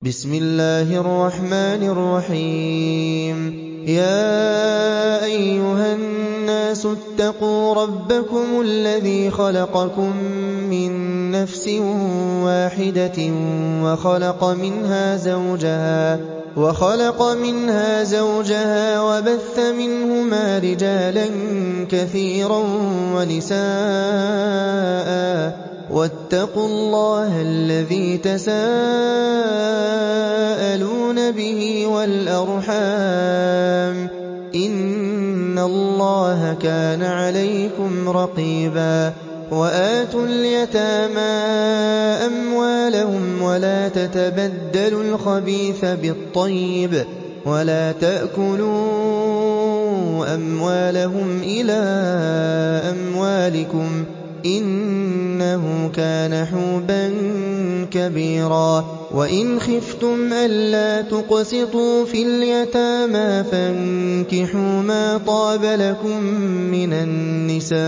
بسم الله الرحمن الرحيم يا أيها الناس اتقوا ربكم الذي خلقكم من نفس واحدة وخلق منها زوجها وبث منهما رجالا كثيرا ونساء واتقوا الله الذي تساءلون به والأرحام إن الله كان عليكم رقيبا وآتوا اليتامى أموالهم ولا تتبدلوا الخبيث بالطيب ولا تأكلوا أموالهم إلى أموالكم إنه كان حوبا كبيرا وإن خفتم ألا تقسطوا في اليتامى فانكحوا ما طاب لكم من النساء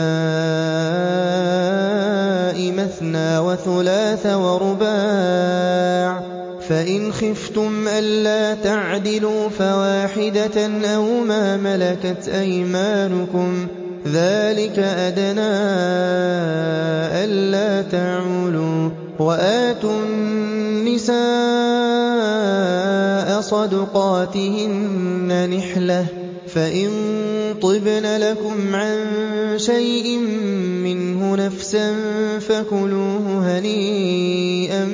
مثنى وثلاث ورباع فإن خفتم ألا تعدلوا فواحدة أو ما ملكت أيمانكم ذلك أدنى ألا تعولوا وآتوا النساء صدقاتهن نحلة فإن طبن لكم عن شيء منه نفسا فكلوه هنيئا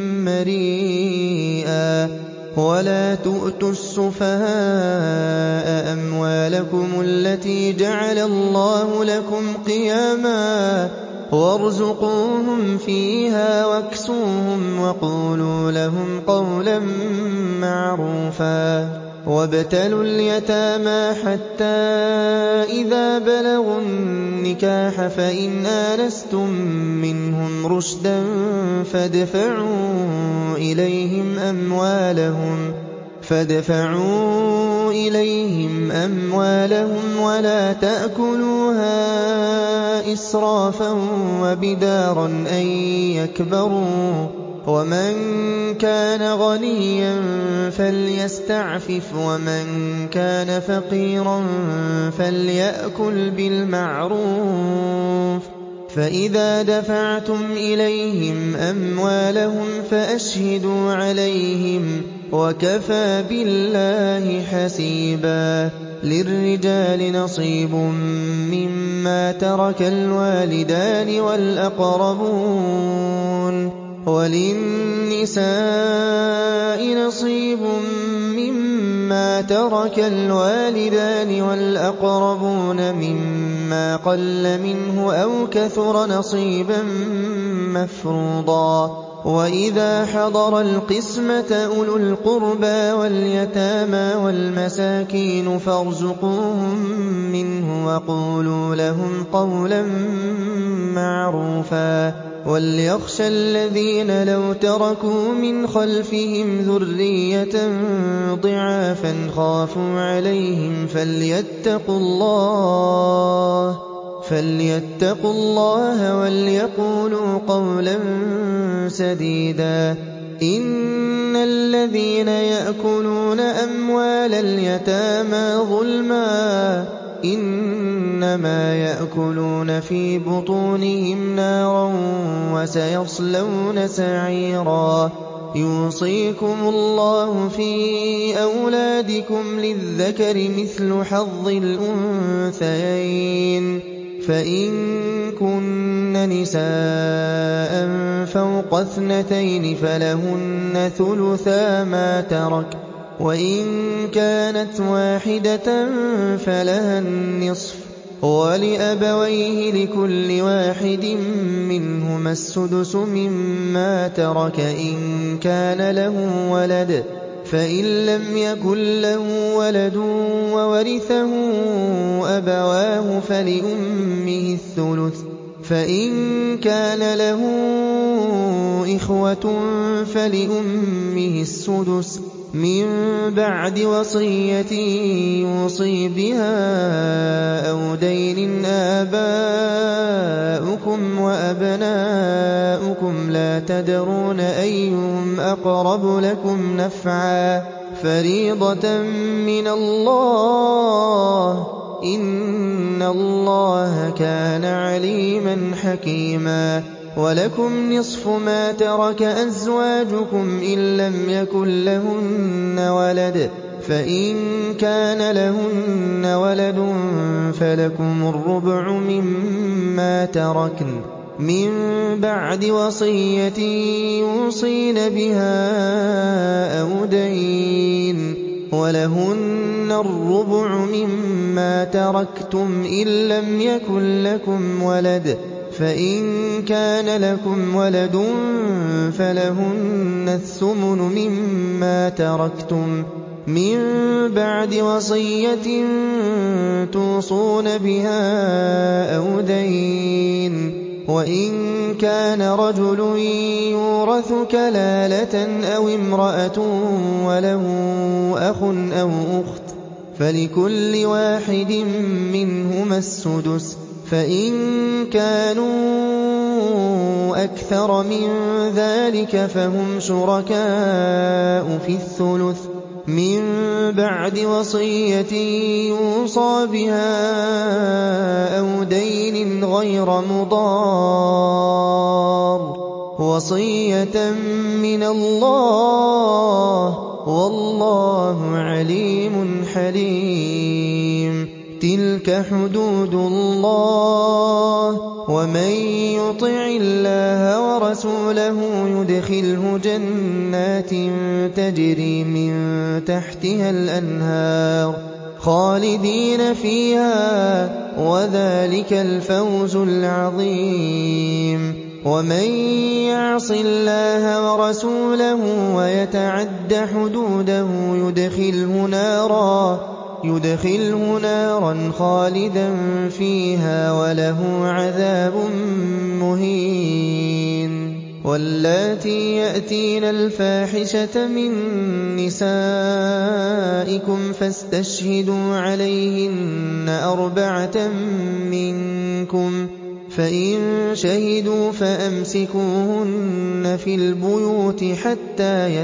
مريئا ولا تؤتوا السفهاء أموالكم التي جعل الله لكم قياما وارزقوهم فيها واكسوهم وقولوا لهم قولا معروفا وابتلوا اليتامى حتى إذا بلغوا النكاح فإن آنستم منهم رشدا فادفعوا إليهم أموالهم ولا تأكلوها إسرافا وبدارا أن يكبروا ومن كان غنيا فليستعفف ومن كان فقيرا فليأكل بالمعروف فإذا دفعتم إليهم أموالهم فأشهدوا عليهم وكفى بالله حسيبا للرجال نصيب مما ترك الوالدان والأقربون وللنساء نصيب مما ترك الوالدان والأقربون مما قل منه أو كثر نصيبا مفروضا وإذا حضر القسمة أولو القربى واليتامى والمساكين فارزقوهم منه وقولوا لهم قولا معروفا وليخشى الذين لو تركوا من خلفهم ذرية ضعافا خافوا عليهم فليتقوا الله وليقولوا قولا سديدا إن الذين يأكلون أموال اليتامى ظلما إنما يأكلون في بطونهم نارا وسيصلون سعيرا يوصيكم الله في أولادكم للذكر مثل حظ الأنثيين فإن كن نساء فوق 2 فلهن ثلثا ما ترك وإن كانت واحدة فلها النصف ولأبويه لكل واحد منهما السدس مما ترك إن كان له ولد فإن لم يكن له ولد وورثه أبواه فلأمه الثلث فإن كان له إخوة فلأمه السدس مِن بَعْدِ وَصِيَّةٍ يُوصِي بِهَا أَوْ دَيْنٍ آبَاؤُكُمْ وَأَبْنَاؤُكُمْ لَا تَدْرُونَ أَيُّهُمْ أَقْرَبُ لَكُمْ نَفْعًا ۚ فَرِيضَةً مِّنَ اللَّهِ ۗ إِنَّ اللَّهَ كَانَ عَلِيمًا حَكِيمًا. وَلَكُمْ نِصْفُ مَا تَرَكَ أَزْوَاجُكُمْ إِن لَّمْ يَكُن لَّهُنَّ وَلَدٌ، فَإِن كَانَ لَهُنَّ وَلَدٌ فَلَكُمُ الرُّبُعُ مِمَّا تَرَكْنَ مِن بَعْدِ وَصِيَّةٍ يُوصِينَ بِهَا أَوْ دَيْنٍ ۗ وَلَهُنَّ الرُّبُعُ مِمَّا تَرَكْتُمْ إِن لَّمْ يَكُن لَّكُمْ وَلَدٌ، فَإِن كَانَ لَكُمْ وَلَدٌ فَلَهُنَّ الثُّمُنُ مِمَّا تَرَكْتُم مِّن بَعْدِ وَصِيَّةٍ تُوصُونَ بِهَا أَوْ دَيْنٍ ۗ وَإِن كَانَ رَجُلٌ يُورَثُ كَلَالَةً أَوِ امْرَأَةٌ وَلَهُ أَخٌ أَوْ أُخْتٌ فَلِكُلِّ وَاحِدٍ مِّنْهُمَا السُّدُسُ ۚ فَإِن كَانُوا أَكْثَرَ مِن ذَٰلِكَ فَهُمْ شُرَكَاءُ فِي الثُّلُثِ مِن بَعْدِ وَصِيَّةٍ يُوصَىٰ بِهَا أَوْ دَيْنٍ غَيْرَ مُضَارٍّ ۚ وَصِيَّةً مِّنَ اللَّهِ ۗ وَاللَّهُ عَلِيمٌ حَلِيمٌ. تِلْكَ حُدُودُ اللَّهِ ۚ وَمَن يُطِعِ اللَّهَ وَرَسُولَهُ يُدْخِلْهُ جَنَّاتٍ تَجْرِي مِن تَحْتِهَا الْأَنْهَارُ خَالِدِينَ فِيهَا ۚ وَذَٰلِكَ الْفَوْزُ الْعَظِيمُ. وَمَن يَعْصِ اللَّهَ وَرَسُولَهُ وَيَتَعَدَّ حُدُودَهُ يُدْخِلْهُ نَارًا خَالِدًا فِيهَا وَلَهُ عَذَابٌ مُّهِينٌ. وَاللَّاتِي يَأْتِينَ الْفَاحِشَةَ مِن نِّسَائِكُمْ فَاسْتَشْهِدُوا عَلَيْهِنَّ أَرْبَعَةً مِّنكُمْ ۖ فَإِن شَهِدُوا فَأَمْسِكُوهُنَّ فِي الْبُيُوتِ حَتَّىٰ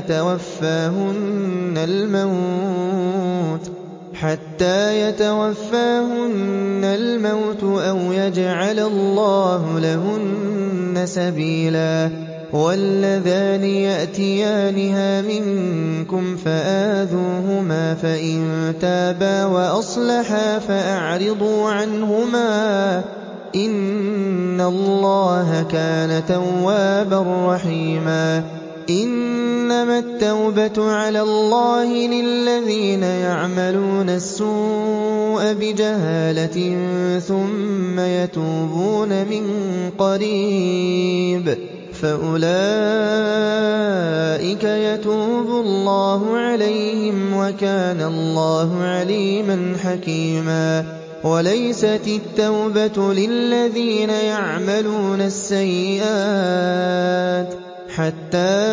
يَتَوَفَّاهُنَّ الْمَوْتُ أَوْ يَجْعَلَ اللَّهُ لَهُنَّ سَبِيلًا. وَاللَّذَانِ يَأْتِيَانِهَا مِنكُمْ فَآذُوهُمَا، فَإِن تَابَا وَأَصْلَحَا فَأَعْرِضُوا عَنْهُمَا ۗ إِنَّ اللَّهَ كَانَ تَوَّابًا رَّحِيمًا. إِنَّمَا التَّوْبَةُ عَلَى اللَّهِ لِلَّذِينَ يَعْمَلُونَ السُّوءَ بِجَهَالَةٍ ثُمَّ يَتُوبُونَ مِن قَرِيبٍ فَأُولَٰئِكَ يَتُوبُ اللَّهُ عَلَيْهِمْ ۗ وَكَانَ اللَّهُ عَلِيمًا حَكِيمًا. وَلَيْسَتِ التَّوْبَةُ لِلَّذِينَ يَعْمَلُونَ السَّيِّئَاتِ حَتَّىٰ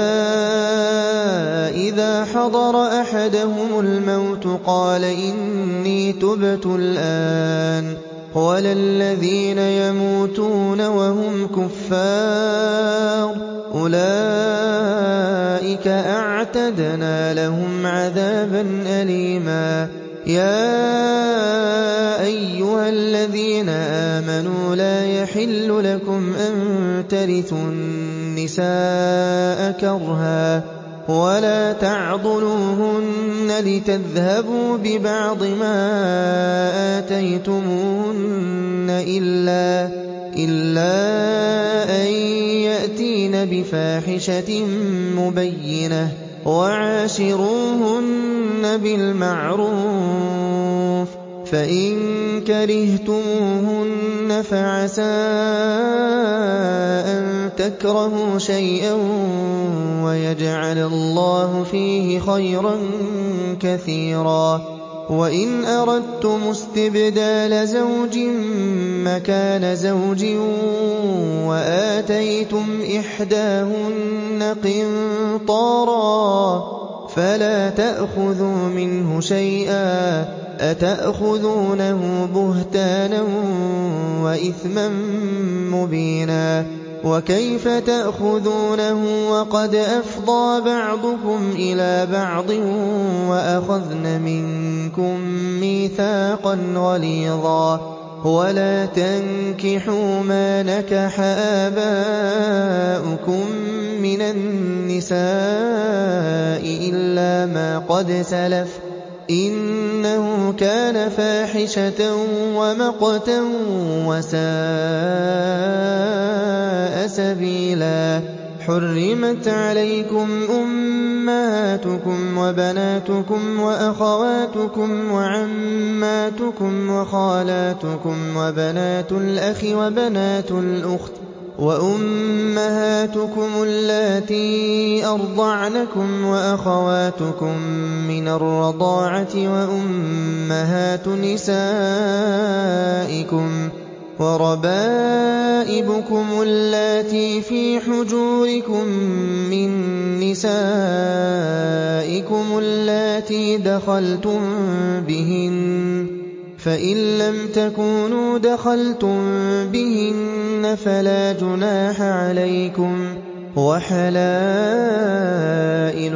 إِذَا حَضَرَ أَحَدَهُمُ الْمَوْتُ قَالَ إِنِّي تُبْتُ الْآنَ ۖ وَلَا الَّذِينَ يَمُوتُونَ وَهُمْ كُفَّارٌ ۚ أُولَٰئِكَ أَعْتَدْنَا لَهُمْ عَذَابًا أَلِيمًا. يَا أَيُّهَا الَّذِينَ آمَنُوا لَا يَحِلُّ لَكُمْ أَن تَرِثُوا النِّسَاءَ كَرْهًا وَلَا تَعْضُلُوهُنَّ لِتَذْهَبُوا بِبَعْضِ مَا آتَيْتُمُوهُنَّ إِلَّا أَن يَأْتِينَ بِفَاحِشَةٍ مُّبَيِّنَةٍ ۚ وَعَاشِرُوهُنَّ بِالْمَعْرُوفِ ۚ فَإِن كَرِهْتُمُوهُنَّ فَعَسَىٰ أَن تَكْرَهُوا شَيْئًا وَيَجْعَلَ اللَّهُ فِيهِ خَيْرًا كَثِيرًا. وَإِنْ أَرَدتُّمُ اسْتِبْدَالَ زَوْجٍ مَّكَانَ زَوْجٍ وَآتَيْتُمْ إِحْدَاهُنَّ قِنطَارًا فلا تأخذوا منه شيئا أتأخذونه بهتانا وإثما مبينا وكيف تأخذونه وقد أفضى بعضكم إلى بعض وأخذن منكم ميثاقا غليظا ولا تنكحوا ما نكح آباؤكم من النساء إلا ما قد سلف إنه كان فاحشة ومقتا وساء سبيلا حرمت عليكم أمهاتكم وبناتكم وأخواتكم وعماتكم وخالاتكم وبنات الأخ وبنات الأخت وأمهاتكم اللاتي أرضعنكم وأخواتكم من الرضاعة وأمهات نسائكم وربائبكم اللاتي في حجوركم من نسائكم اللاتي دخلتم بهن فإن لم تكونوا دخلتم بهن فلا جناح عليكم وحلائل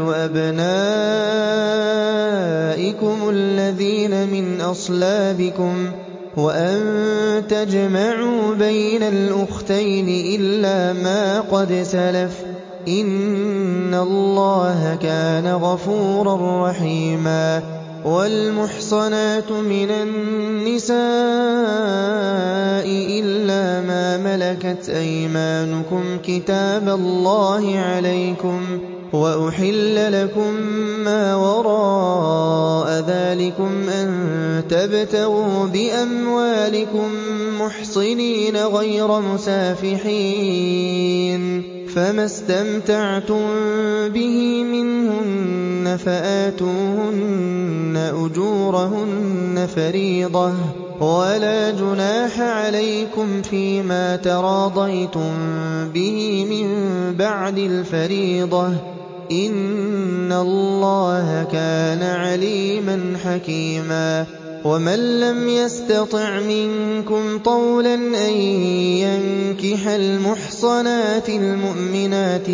أبنائكم الذين من أصلابكم وأن تجمعوا بين الأختين إلا ما قد سلف إن الله كان غفورا رحيما والمحصنات من النساء إلا ما ملكت أيمانكم كتاب الله عليكم وأحل لكم ما وراء ذلكم أن تبتغوا بأموالكم محصنين غير مسافحين فما استمتعتم به منهن فآتوهن أجورهن فريضة ولا جناح عليكم فيما تراضيتم به من بعد الفريضة إن الله كان عليما حكيما ومن لم يستطع منكم طولا أن ينكح المحصنات المؤمنات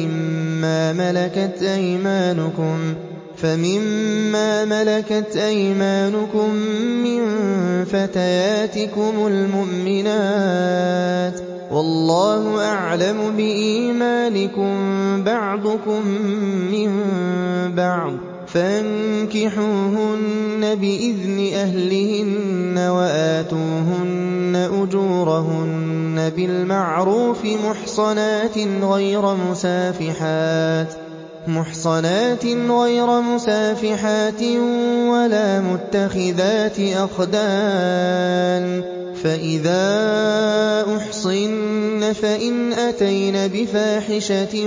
فمما ملكت أيمانكم من فتياتكم المؤمنات والله أعلم بإيمانكم بعضكم من بعض فانكحوهن بإذن أهلهن وآتوهن أجورهن بالمعروف محصنات غير مسافحات ولا متخذات أخدان فإذا أحصن فإن أتين بفاحشة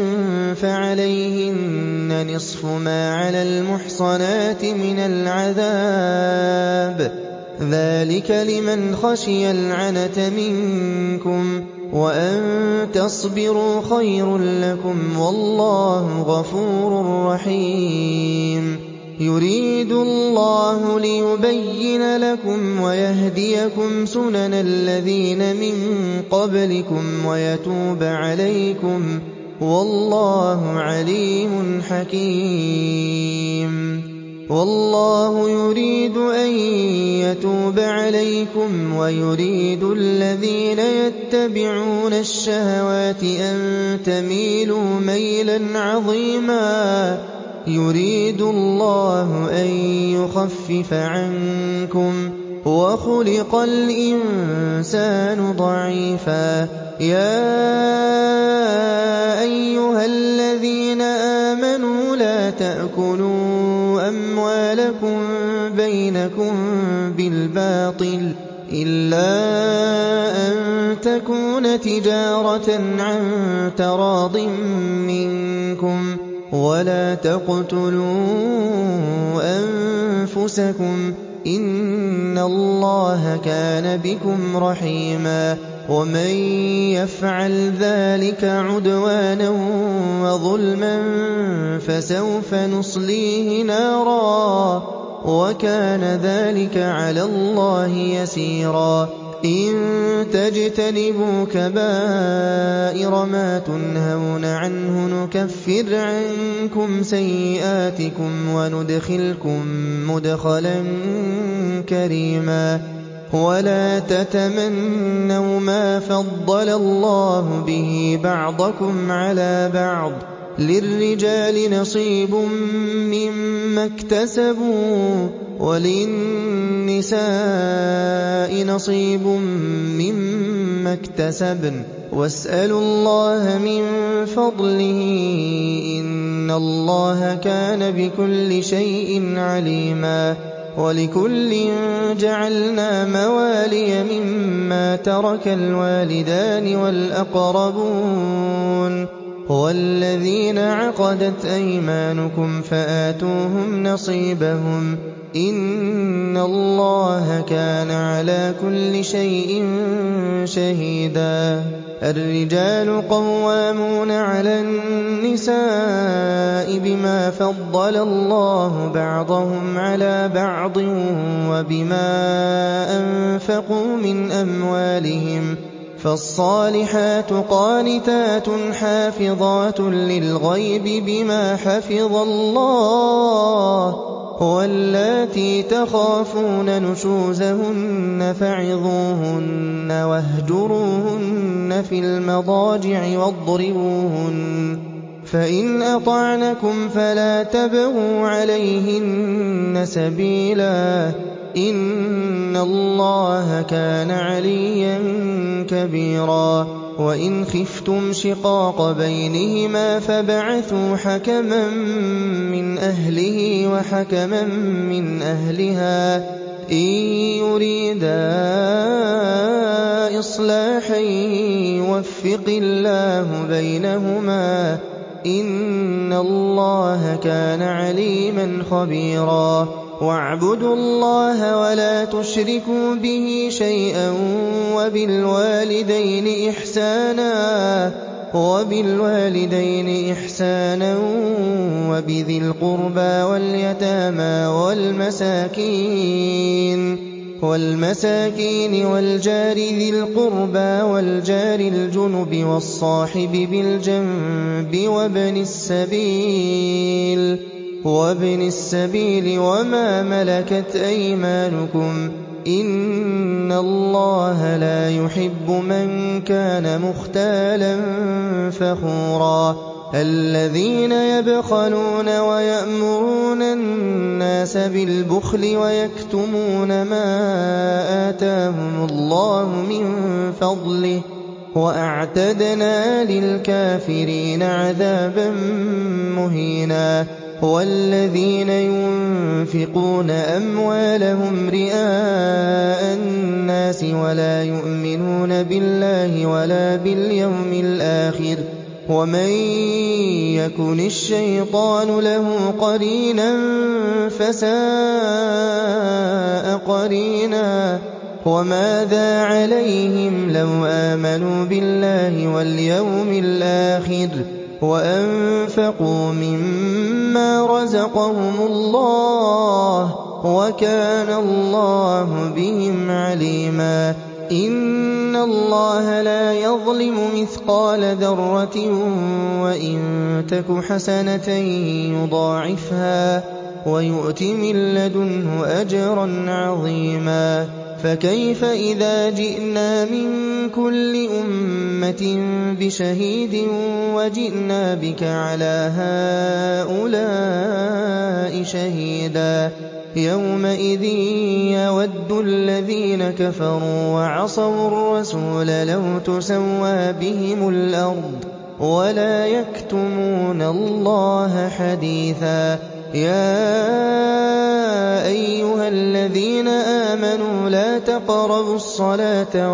فعليهن نصف ما على المحصنات من العذاب ذلك لمن خشي العنة منكم وأن تصبروا خير لكم والله غفور رحيم يريد الله ليبين لكم ويهديكم سنن الذين من قبلكم ويتوب عليكم والله عليم حكيم والله يريد أن يتوب عليكم ويريد الذين يتبعون الشهوات أن تميلوا ميلا عظيما يريد الله أن يخفف عنكم وخلق الإنسان ضعيفا يا أيها الذين آمنوا لا تأكلوا أموالكم بينكم بالباطل إلا أن تكون تجارة عن تراض منكم ولا تقتلوا أنفسكم إِنَّ اللَّهَ كَانَ بِكُمْ رَحِيمًا وَمَن يَفْعَلْ ذَلِكَ عُدْوَانًا وَظُلْمًا فَسَوْفَ نُصْلِيهِ نَارًا وَكَانَ ذَلِكَ عَلَى اللَّهِ يَسِيرًا إِن تَجْتَنِبُوا كَبَائِرَ مَا تُنْهَوْنَ عَنْهُ نُكَفِّرْ عَنكُمْ سَيِّئَاتِكُمْ وَنُدْخِلْكُم مُّدْخَلًا كَرِيمًا وَلَا تَتَمَنَّوْا مَا فَضَّلَ اللَّهُ بِهِ بَعْضَكُمْ عَلَىٰ بَعْضٍ ۚ لِّلرِّجَالِ نَصِيبٌ مِّمَّا اكْتَسَبُوا وَلِلنِّسَاءِ نَصِيبٌ مِّمَّا اكْتَسَبْنَ ۚ وَاسْأَلُوا اللَّهَ مِن فَضْلِهِ ۗ إِنَّ اللَّهَ كَانَ بِكُلِّ شَيْءٍ عَلِيمًا وَلِكُلٍّ جَعَلْنَا مَوَالِيَ مِمَّا تَرَكَ الْوَالِدَانِ وَالْأَقْرَبُونَ وَالَّذِينَ عَقَدَتْ أَيْمَانُكُمْ فَآتُوهُمْ نَصِيبَهُمْ ۚ إِنَّ اللَّهَ كَانَ عَلَىٰ كُلِّ شَيْءٍ شَهِيدًا الرِّجَالُ قَوَّامُونَ عَلَى النِّسَاءِ بِمَا فَضَّلَ اللَّهُ بَعْضَهُمْ عَلَىٰ بَعْضٍ وَبِمَا أَنفَقُوا مِنْ أَمْوَالِهِمْ ۚ فَالصَّالِحَاتُ قَانِتَاتٌ حَافِظَاتٌ لِّلْغَيْبِ بِمَا حَفِظَ اللَّهُ ۚ وَاللَّاتِي تَخَافُونَ نُشُوزَهُنَّ فَعِظُوهُنَّ وَاهْجُرُوهُنَّ فِي الْمَضَاجِعِ وَاضْرِبُوهُنَّ ۖ فَإِنْ أَطَعْنَكُمْ فَلَا تَبْغُوا عَلَيْهِنَّ سَبِيلًا ۗ إِنَّ اللَّهَ كَانَ عَلِيًّا كَبِيرًا وَإِنْ خِفْتُمْ شِقَاقَ بَيْنِهِمَا فَابْعَثُوا حَكَمًا مِّنْ أَهْلِهِ وَحَكَمًا مِّنْ أَهْلِهَا ۖ إِن يُرِيدَا إِصْلَاحًا يُوَفِّقِ اللَّهُ بَيْنَهُمَا ۗ إِنَّ اللَّهَ كَانَ عَلِيمًا خَبِيرًا وَاعْبُدُوا اللَّهَ وَلَا تُشْرِكُوا بِهِ شَيْئًا وَبِالْوَالِدَيْنِ إِحْسَانًا وَبِذِي الْقُرْبَىٰ وَالْيَتَامَىٰ وَالْمَسَاكِينِ وَالْجَارِ ذِي الْقُرْبَىٰ وَالْجَارِ الْجُنُبِ وَالصَّاحِبِ بِالْجَنبِ وَابْنِ السَّبِيلِ وَمَا مَلَكَتْ أَيْمَانُكُمْ ۗ إِنَّ اللَّهَ لَا يُحِبُّ مَن كَانَ مُخْتَالًا فَخُورًا الَّذِينَ يَبْخَلُونَ وَيَأْمُرُونَ النَّاسَ بِالْبُخْلِ وَيَكْتُمُونَ مَا آتَاهُمُ اللَّهُ مِن فَضْلِهِ ۗ وَأَعْتَدْنَا لِلْكَافِرِينَ عَذَابًا مُّهِينًا وَالَّذِينَ يُنفِقُونَ أَمْوَالَهُمْ رِئَاءَ النَّاسِ وَلَا يُؤْمِنُونَ بِاللَّهِ وَلَا بِالْيَوْمِ الْآخِرِ وَمَن يَكُنِ الشَّيْطَانُ لَهُ قَرِينًا فَسَاءَ قَرِينًا وَمَاذَا عَلَيْهِمْ لَوْ آمَنُوا بِاللَّهِ وَالْيَوْمِ الْآخِرِ وَأَنفَقُوا مِمَّا رَزَقَهُمُ اللَّهُ ۚ وَكَانَ اللَّهُ بِهِمْ عَلِيمًا إِنَّ اللَّهَ لَا يَظْلِمُ مِثْقَالَ ذَرَّةٍ وَإِن تَكُ حَسَنَةً يُضَاعِفْهَا وَيُؤْتِ مِن لَّدُنْهُ أَجْرًا عَظِيمًا فَكَيْفَ إِذَا جِئْنَا مِن كُلِّ أُمَّةٍ بِشَهِيدٍ وَجِئْنَا بِكَ عَلَىٰ هَٰؤُلَاءِ شَهِيدًا يَوْمَئِذٍ يَوَدُّ الَّذِينَ كَفَرُوا وَعَصَوُا الرَّسُولَ لَوْ تُسَوَّىٰ بِهِمُ الْأَرْضُ وَلَا يَكْتُمُونَ اللَّهَ حَدِيثًا يَا أيها الذين آمنوا لا تقربوا الصلاة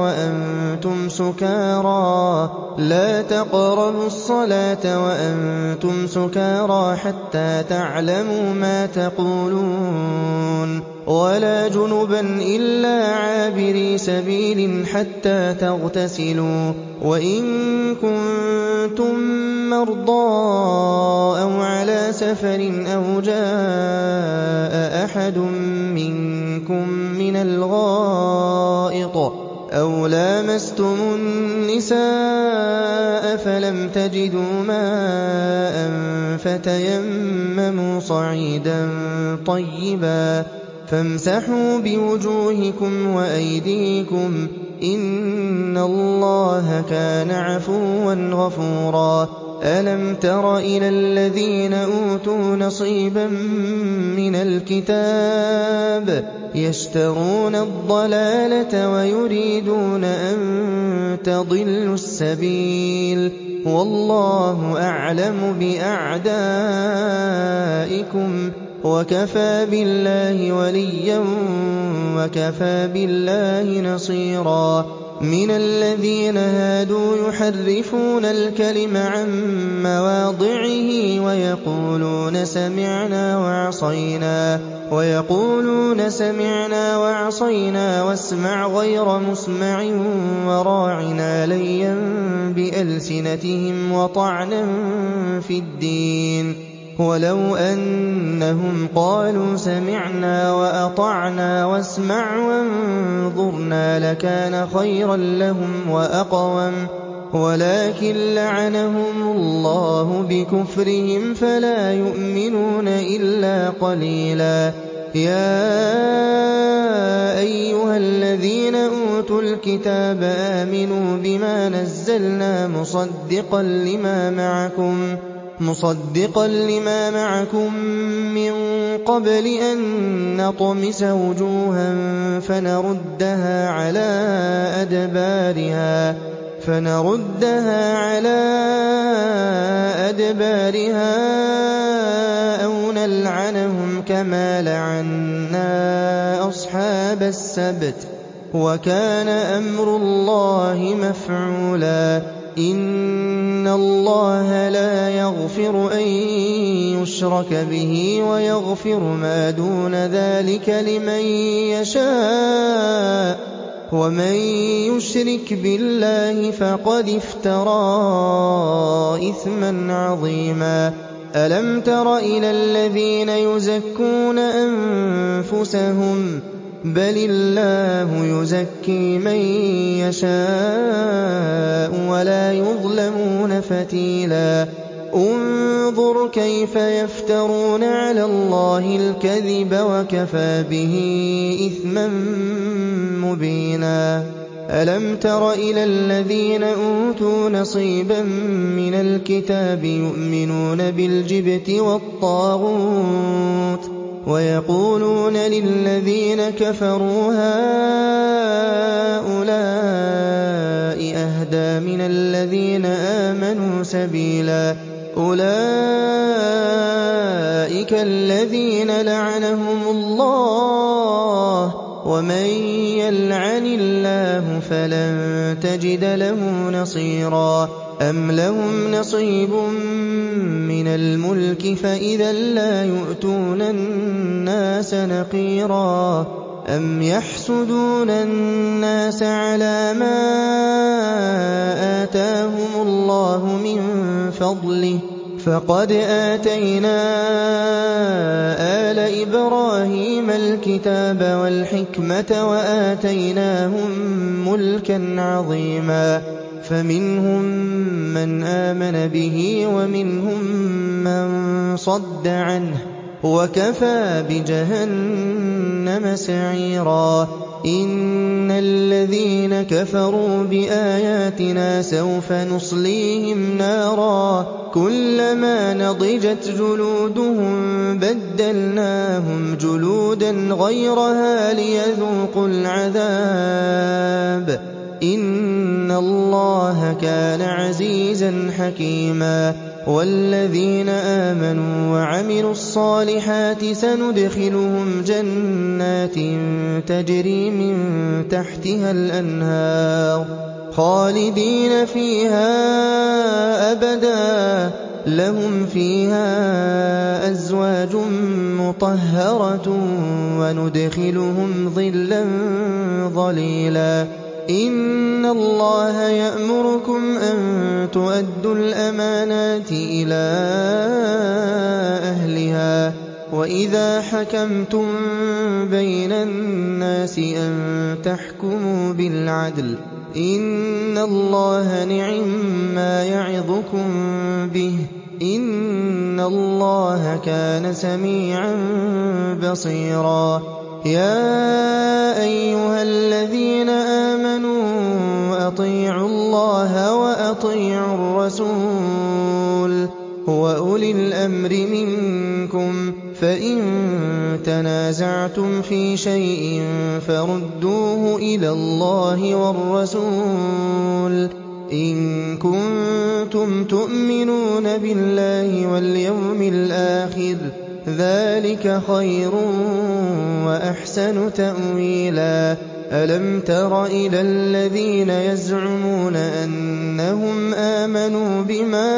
وأنتم سكارى حتى تعلموا ما تقولون ولا جنبا إلا عابري سبيل حتى تغتسلوا وإن كنتم مرضى أو على سفر أو جاء أحد منكم من الغائط أو لامستم النساء فلم تجدوا ماء فتيمموا صعيدا طيبا فامسحوا بوجوهكم وأيديكم إن الله كان عفوا غفورا ألم تر إلى الذين أوتوا نصيبا من الكتاب يشترون الضلالة ويريدون أن تضلوا السبيل والله أعلم بأعدائكم وكفى بالله وليا وكفى بالله نصيرا من الذين هادوا يحرفون الكلم عن مواضعه ويقولون سمعنا وعصينا واسمع غير مسمع وراعنا ليا بألسنتهم وطعنا في الدين ولو أنهم قالوا سمعنا وأطعنا واسمع وانظرنا لكان خيرا لهم وأقوم ولكن لعنهم الله بكفرهم فلا يؤمنون إلا قليلا يا أيها الذين أوتوا الكتاب آمنوا بما نزلنا مصدقا لما معكم من قبل أن نطمس وجوها فنردها على أدبارها أو نلعنهم كما لعنا أصحاب السبت وكان أمر الله مفعولا إن الله لا يغفر أن يشرك به ويغفر ما دون ذلك لمن يشاء ومن يشرك بالله فقد افترى إثما عظيما ألم تر إلى الذين يزكون أنفسهم بل الله يزكي من يشاء ولا يظلمون فتيلا انظر كيف يفترون على الله الكذب وكفى به إثما مبينا ألم تر إلى الذين أوتوا نصيبا من الكتاب يؤمنون بالجبت والطاغوت ويقولون للذين كفروا هؤلاء أهدى من الذين آمنوا سبيلا أولئك الذين لعنهم الله ومن يلعن الله فلن تجد له نصيرا أم لهم نصيب من الملك فإذا لا يؤتون الناس نقيرا أم يحسدون الناس على ما آتاهم الله من فضله فقد آتينا آل إبراهيم الكتاب والحكمة وآتيناهم ملكا عظيما فمنهم من آمن به ومنهم من صد عنه وكفى بجهنم سعيرا إن الذين كفروا بآياتنا سوف نصليهم نارا كلما نضجت جلودهم بدلناهم جلودا غيرها ليذوقوا العذاب إن الله كان عزيزا حكيما وَالَّذِينَ آمَنُوا وَعَمِلُوا الصَّالِحَاتِ سَنُدْخِلُهُمْ جَنَّاتٍ تَجْرِي مِن تَحْتِهَا الْأَنْهَارُ خَالِدِينَ فِيهَا أَبَدًا ۖ لَّهُمْ فِيهَا أَزْوَاجٌ مُّطَهَّرَةٌ وَنُدْخِلُهُمْ ظِلًّا ظَلِيلًا إِنَّ اللَّهَ يَأْمُرُكُمْ أَن تُؤَدُّوا الْأَمَانَاتِ إِلَىٰ أَهْلِهَا وَإِذَا حَكَمْتُم بَيْنَ النَّاسِ أَن تَحْكُمُوا بِالْعَدْلِ ۚ إِنَّ اللَّهَ نِعِمَّا يَعِظُكُم بِهِ ۗ إِنَّ اللَّهَ كَانَ سَمِيعًا بَصِيرًا يَا أَيُّهَا الَّذِينَ آمَنُوا أَطِيعُوا اللَّهَ وَأَطِيعُوا الرَّسُولَ وَأُولِي الْأَمْرِ مِنكُمْ ۖ فَإِن تَنَازَعْتُمْ فِي شَيْءٍ فَرُدُّوهُ إِلَى اللَّهِ وَالرَّسُولِ إِن كُنتُمْ تُؤْمِنُونَ بِاللَّهِ وَالْيَوْمِ الْآخِرِ ۚ ذَٰلِكَ خَيْرٌ وَأَحْسَنُ تَأْوِيلًا أَلَمْ تَرَ إِلَى الَّذِينَ يَزْعُمُونَ أَنَّهُمْ آمَنُوا بِمَا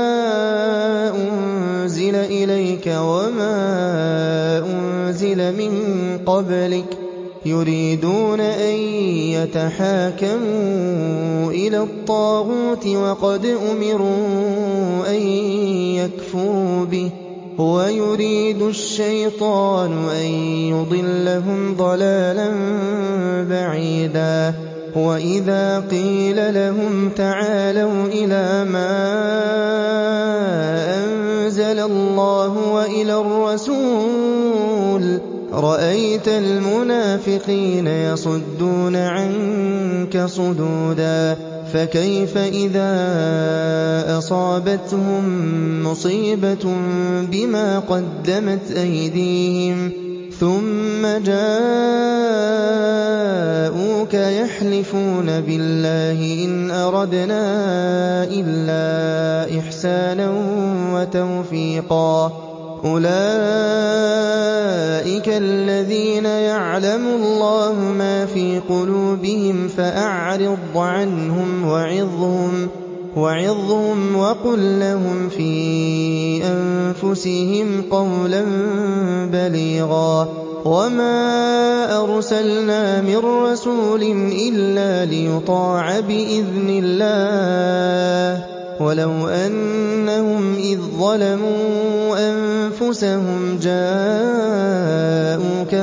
أُنزِلَ إِلَيْكَ وَمَا أُنزِلَ مِن قَبْلِكَ يُرِيدُونَ أَن يَتَحَاكَمُوا إِلَى الطَّاغُوتِ وَقَدْ أُمِرُوا أَن يَكْفُرُوا بِهِ وَيُرِيدُ الشَّيْطَانُ أَن يُضِلَّهُمْ ضَلَالًا بَعِيدًا وَإِذَا قِيلَ لَهُمْ تَعَالَوْا إِلَىٰ مَا أَنزَلَ اللَّهُ وَإِلَى الرَّسُولِ رَأَيْتَ الْمُنَافِقِينَ يَصُدُّونَ عَنكَ صُدُودًا فَكَيْفَ إِذَا أَصَابَتْهُم مُّصِيبَةٌ بِمَا قَدَّمَتْ أَيْدِيهِمْ ثُمَّ جَاءُوكَ يَحْلِفُونَ بِاللَّهِ إِنْ أَرَدْنَا إِلَّا إِحْسَانًا وَتَوْفِيقًا أُولَٰئِكَ الَّذِينَ يَعْلَمُ اللَّهُ مَا فِي قُلُوبِهِمْ فَأَعْرِضْ عَنْهُمْ وَعِظْهُمْ وَقُل لَّهُمْ فِي أَنفُسِهِمْ قَوْلًا بَلِيغًا وَمَا أَرْسَلْنَا مِن رَّسُولٍ إِلَّا لِيُطَاعَ بِإِذْنِ اللَّهِ وَلَوْ أَنَّهُمْ إِذ ظَّلَمُوا أَنفُسَهُمْ جَاءُوكَ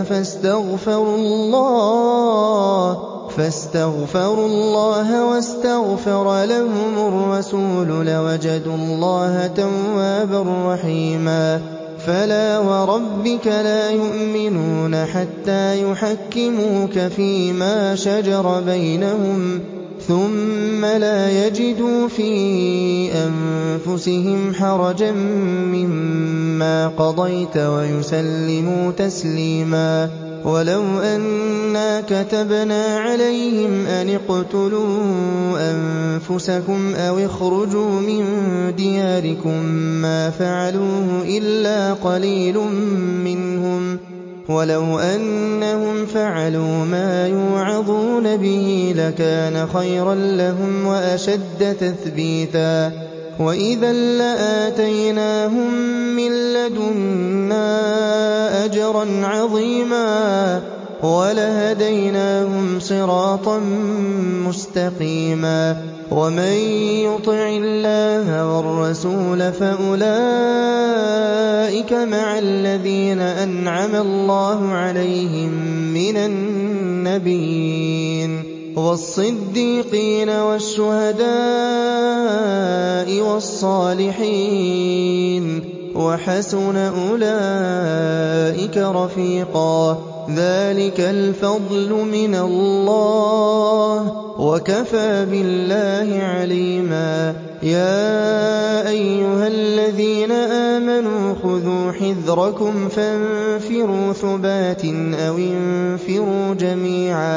فَاسْتَغْفَرُوا اللَّهَ وَاسْتَغْفَرَ لَهُمُ الرَّسُولُ لَوَجَدُوا اللَّهَ تَوَّابًا رَّحِيمًا فَلَا وَرَبِّكَ لَا يُؤْمِنُونَ حَتَّىٰ يُحَكِّمُوكَ فِيمَا شَجَرَ بَيْنَهُمْ ثُمَّ لَا يَجِدُوا فِي أَنفُسِهِمْ حَرَجًا مِّمَّا قَضَيْتَ وَيُسَلِّمُوا تَسْلِيمًا وَلَوْ أَنَّا كَتَبْنَا عَلَيْهِمْ أَنِ اقْتُلُوا أَنفُسَكُمْ أَوِ اخْرُجُوا مِن دِيَارِكُم مَّا فَعَلُوهُ إِلَّا قَلِيلٌ مِّنْهُمْ وَلَوْ أَنَّهُمْ فَعَلُوا مَا يُوعَظُونَ بِهِ لَكَانَ خَيْرًا لَّهُمْ وَأَشَدَّ تَثْبِيتًا وَإِذًا لَّآتَيْنَاهُم مِّن لَّدُنَّا أَجْرًا عَظِيمًا وَلَهَدَيْنَاهُمْ صِرَاطًا مُّسْتَقِيمًا وَمَن يُطِعِ اللَّهَ وَالرَّسُولَ فَأُولَٰئِكَ مَعَ الَّذِينَ أَنْعَمَ اللَّهُ عَلَيْهِم مِّنَ النَّبِيِّينَ وَالصِّدِّيقِينَ وَالشُّهَدَاءِ وَالصَّالِحِينَ وَحَسُنَ أُولَٰئِكَ رَفِيقًا ذَٰلِكَ الْفَضْلُ مِنَ اللَّهِ ۚ وَكَفَىٰ بِاللَّهِ عَلِيمًا يَا أَيُّهَا الَّذِينَ آمَنُوا خُذُوا حِذْرَكُمْ فَانفِرُوا ثُبَاتٍ أَوِ انفِرُوا جَمِيعًا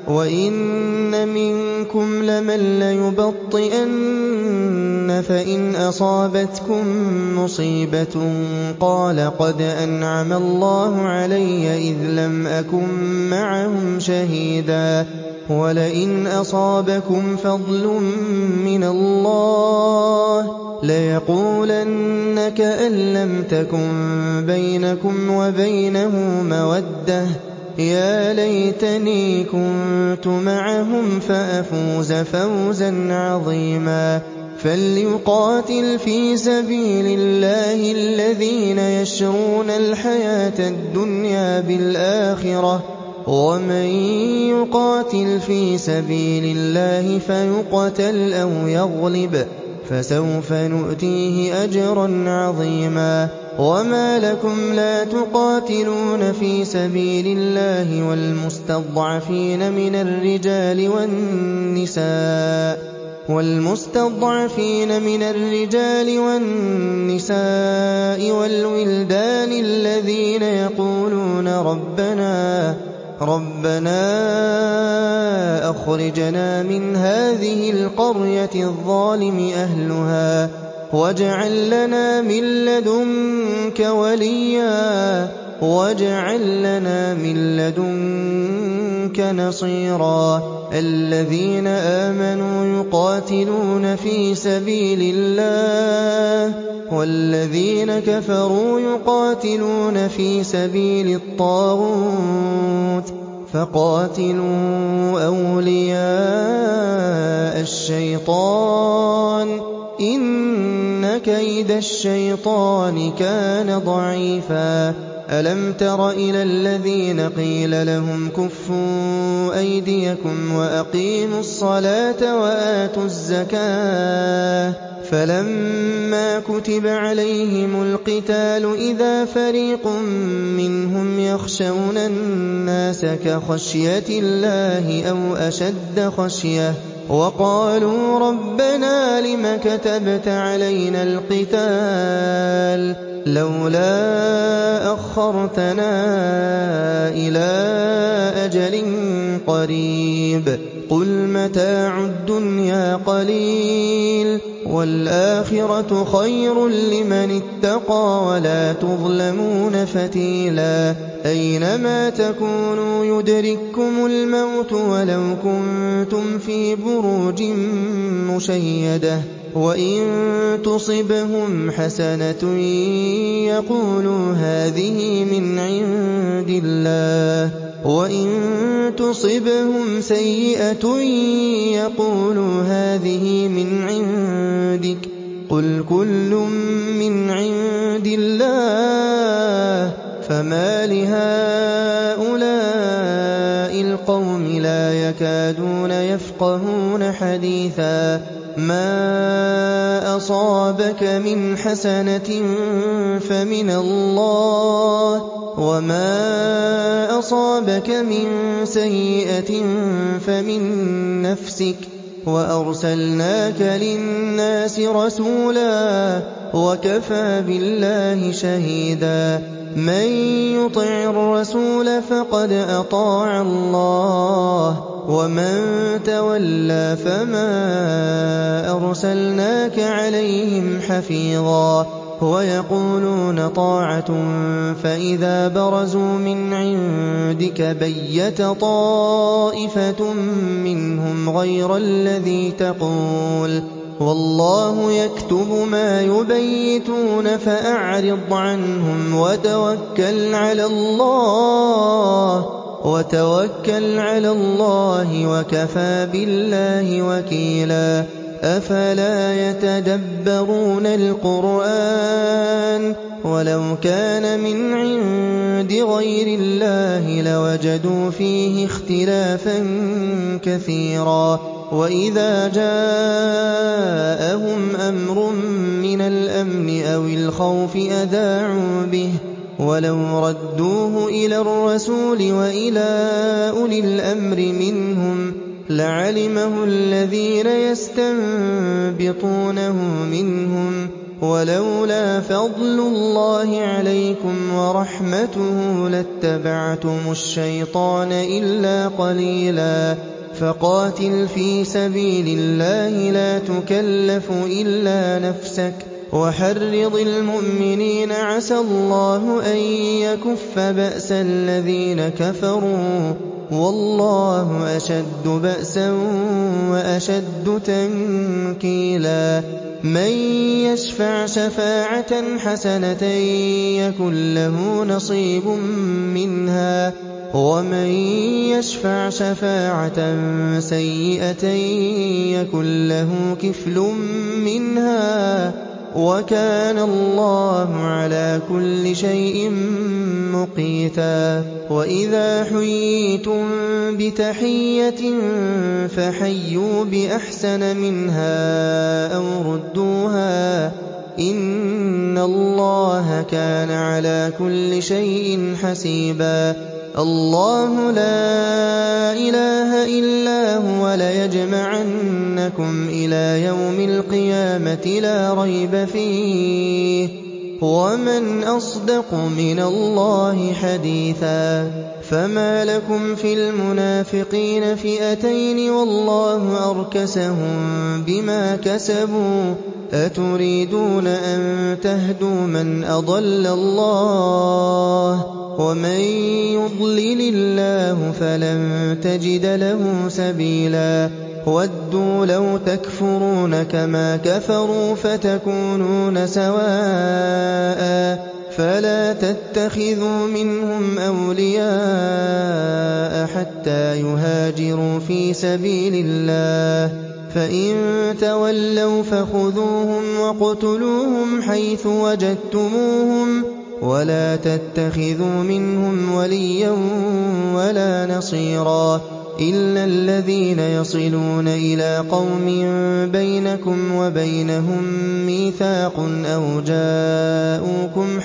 وَإِنَّ مِنكُمْ لَمَن لَّيُبَطِّئَنَّ فَإِنْ أَصَابَتْكُم مُّصِيبَةٌ قَالَ قَدْ أَنْعَمَ اللَّهُ عَلَيَّ إِذْ لَمْ أَكُن مَّعَهُمْ شَهِيدًا وَلَئِنْ أَصَابَكُمْ فَضْلٌ مِّنَ اللَّهِ لَيَقُولَنَّ كَأَن لَّمْ تَكُن بَيْنَكُمْ وَبَيْنَهُ مَوَدَّةٌ يَا لَيْتَنِي كُنتُ مَعَهُمْ فَأَفُوزَ فَوْزًا عَظِيمًا فَلْيُقَاتِلْ فِي سَبِيلِ اللَّهِ الَّذِينَ يَشْرُونَ الْحَيَاةَ الدُّنْيَا بِالْآخِرَةِ ۖ وَمَن يُقَاتِلْ فِي سَبِيلِ اللَّهِ فَيُقْتَلْ أَوْ يَغْلِبْ فَسَوْفَ نُؤْتِيهِ أَجْرًا عَظِيمًا وَمَا لَكُمْ لَا تُقَاتِلُونَ فِي سَبِيلِ اللَّهِ وَالْمُسْتَضْعَفِينَ مِنَ الرِّجَالِ وَالنِّسَاءِ وَالْوِلْدَانِ الَّذِينَ يَقُولُونَ رَبَّنَا أَخْرِجْنَا مِنْ هَٰذِهِ الْقَرْيَةِ الظَّالِمِ أَهْلُهَا وَاجْعَل لَّنَا مِن لَّدُنكَ وَلِيًّا وَاجْعَل لَّنَا مِن لَّدُنكَ نَصِيرًا الَّذِينَ آمَنُوا يُقَاتِلُونَ فِي سَبِيلِ اللَّهِ وَالَّذِينَ كَفَرُوا يُقَاتِلُونَ فِي سَبِيلِ الطَّاغُوتِ فَقَاتِلُوا أَوْلِيَاءَ الشَّيْطَانِ ۖ إِنَّ كَيْدَ الشَّيْطَانِ كَانَ ضَعِيفًا أَلَمْ تَرَ إِلَى الَّذِينَ قِيلَ لَهُمْ كُفُّوا أَيْدِيَكُمْ وَأَقِيمُوا الصَّلَاةَ وَآتُوا الزَّكَاةَ فَلَمَّا كُتِبَ عَلَيْهِمُ الْقِتَالُ إِذَا فَرِيقٌ مِّنْهُمْ يَخْشَوْنَ النَّاسَ كَخَشْيَةِ اللَّهِ أَوْ أَشَدَّ خَشْيَةً وَقَالُوا رَبَّنَا لِمَ كَتَبْتَ عَلَيْنَا الْقِتَالَ لَوْلَا أَخَّرْتَنَا إِلَىٰ أَجَلٍ قَرِيبٍ قُلْ مَتَاعُ الدُّنْيَا قَلِيلٌ وَالْآخِرَةُ خَيْرٌ لِّمَنِ اتَّقَىٰ وَلَا تُظْلَمُونَ فَتِيلًا أَيْنَمَا تَكُونُوا يُدْرِككُّمُ الْمَوْتُ وَلَوْ كُنتُمْ فِي بُرُوجٍ مُّشَيَّدَةٍ وَإِن تُصِبْهُمْ حَسَنَةٌ يَقُولُوا هَٰذِهِ مِنْ عِندِ اللَّهِ وَإِن تُصِبْهُمْ سَيِّئَةٌ يَقُولُوا هَٰذِهِ مِنْ عِندِكَ ۚ قُلْ كُلٌّ مِّنْ عِندِ اللَّهِ فَمَالِ هَٰؤُلَاءِ الْقَوْمِ لَا يَكَادُونَ يَفْقَهُونَ حَدِيثًا مَا أَصَابَكَ مِنْ حَسَنَةٍ فَمِنَ اللَّهِ وَمَا أَصَابَكَ مِن سَيِّئَةٍ فَمِن نَّفْسِكَ وَأَرْسَلْنَاكَ لِلنَّاسِ رَسُولًا وَكَفَىٰ بِاللَّهِ شَهِيدًا مَّن يُطِعِ الرَّسُولَ فَقَدْ أَطَاعَ اللَّهَ وَمَن تَوَلَّىٰ فَمَا أَرْسَلْنَاكَ عَلَيْهِمْ حَفِيظًا وَيَقُولُونَ طَاعَةٌ فَإِذَا بَرَزُوا مِنْ عِندِكَ بَيَّتَ طَائِفَةٌ مِّنْهُمْ غَيْرَ الَّذِي تَقُولُ وَاللَّهُ يَكْتُبُ مَا يُبَيِّتُونَ فَأَعْرِضْ عَنْهُمْ وَتَوَكَّلْ عَلَى اللَّهِ وَكَفَىٰ بِاللَّهِ وَكِيلًا أَفَلَا يَتَدَبَّرُونَ الْقُرْآنَ وَلَوْ كَانَ مِنْ عِندِ غَيْرِ اللَّهِ لَوَجَدُوا فِيهِ اخْتِلَافًا كَثِيرًا وَإِذَا جَاءَهُمْ أَمْرٌ مِّنَ الْأَمْنِ أَوِ الْخَوْفِ أَذَاعُوا بِهِ وَلَوْ رَدُّوهُ إِلَى الرَّسُولِ وَإِلَىٰ أُولِي الْأَمْرِ مِنْهُمْ لَعَلِمَهُ الَّذِينَ يَسْتَنبِطُونَهُ مِنْهُمْ وَلَوْلَا فَضْلُ اللَّهِ عَلَيْكُمْ وَرَحْمَتُهُ لَاتَّبَعْتُمُ الشَّيْطَانَ إِلَّا قَلِيلًا فَقَاتِلْ فِي سَبِيلِ اللَّهِ لَا تُكَلَّفُ إِلَّا نَفْسَكَ وَحَرِّضِ الْمُؤْمِنِينَ عَسَى اللَّهُ أَن يَكُفَّ بَأْسَ الَّذِينَ كَفَرُوا وَاللَّهُ أَشَدُّ بَأْسًا وَأَشَدُّ تَنكِيلًا مَّن يَشْفَعْ شَفَاعَةً حَسَنَةً يَكُن لَّهُ نَصِيبٌ مِّنْهَا وَمَن يَشْفَعْ شَفَاعَةً سَيِّئَةً يَكُن لَّهُ كِفْلٌ مِّنْهَا وَكَانَ اللَّهُ عَلَىٰ كُلِّ شَيْءٍ مُّقِيتًا وَإِذَا حُيِّيتُم بِتَحِيَّةٍ فَحَيُّوا بِأَحْسَنَ مِنْهَا أَوْ رُدُّوهَا ۗ إِنَّ اللَّهَ كَانَ عَلَىٰ كُلِّ شَيْءٍ حَسِيبًا اللَّهُ لَا إِلَٰهَ إِلَّا هُوَ لَيَجْمَعَنَّكُمْ إِلَىٰ يَوْمِ الْقِيَامَةِ لَا رَيْبَ فِيهِ ۗ وَمَنْ أَصْدَقُ مِنَ اللَّهِ حَدِيثًا فَمَا لَكُمْ فِي الْمُنَافِقِينَ فِئَتَيْنِ وَاللَّهُ أَرْكَسَهُم بِمَا كَسَبُوا أَتُرِيدُونَ أَن تَهْدُوا مَنْ أَضَلَّ اللَّهُ وَمَن يُضْلِلِ اللَّهُ فَلَن تَجِدَ لَهُ سَبِيلًا وَدُّوا لَوْ تَكْفُرُونَ كَمَا كَفَرُوا فَتَكُونُونَ سَوَاءً فَلَا تَتَّخِذُوا مِنْهُمْ أَوْلِيَاءَ حَتَّىٰ يُهَاجِرُوا فِي سَبِيلِ اللَّهِ فَإِن تَوَلَّوْا فَخُذُوهُمْ وَاقْتُلُوهُمْ حَيْثُ وَجَدتُّمُوهُمْ وَلَا تَتَّخِذُوا مِنْهُمْ وَلِيًّا وَلَا نَصِيرًا إِلَّا الَّذِينَ يَصِلُونَ إِلَىٰ قَوْمٍ بَيْنَكُمْ وَبَيْنَهُم مِّيثَاقٌ أَوْ جَاءُوكُمْ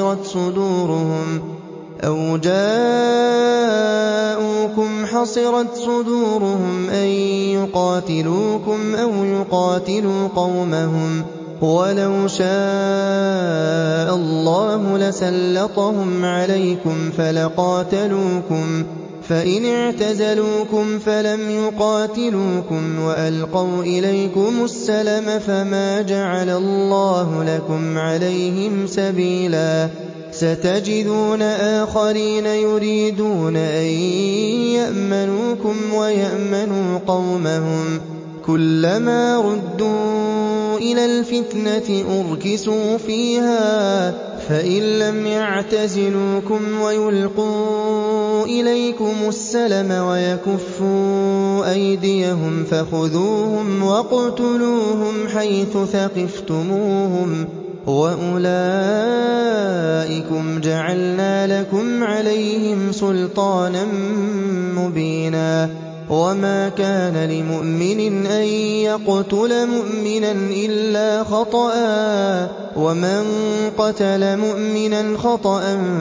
حَصِرَتْ صُدُورُهُمْ أَن يُقَاتِلُوكُمْ أَوْ يُقَاتِلُوا قَوْمَهُمْ ۚ وَلَوْ شَاءَ اللَّهُ لَسَلَّطَهُمْ عَلَيْكُمْ فَلَقَاتَلُوكُمْ ۚ فَإِنِ اعْتَزَلُوكُمْ فَلَمْ يُقَاتِلُوكُمْ وَأَلْقَوْا إِلَيْكُمُ السَّلَمَ فَمَا جَعَلَ اللَّهُ لَكُمْ عَلَيْهِمْ سَبِيلًا سَتَجِدُونَ آخَرِينَ يُرِيدُونَ أَن يَأْمَنُوكُمْ وَيَأْمَنُوا قَوْمَهُمْ كُلَّمَا رُدُّوا إِلَى الْفِتْنَةِ أُرْكِسُوا فِيهَا فَإِن لَّمْ يَعْتَزِلُوكُمْ وَيُلْقُوا إِلَيْكُمُ السَّلَمَ وَيَكُفُّوا أَيْدِيَهُمْ فَخُذُوهُمْ وَاقْتُلُوهُمْ حَيْثُ ثَقِفْتُمُوهُمْ ۚ وَأُولَٰئِكُمْ جَعَلْنَا لَكُمْ عَلَيْهِمْ سُلْطَانًا مُّبِينًا وَمَا كَانَ لِمُؤْمِنٍ أَن يَقْتُلَ مُؤْمِنًا إِلَّا خَطَأً ۚ وَمَن قَتَلَ مُؤْمِنًا خَطَأً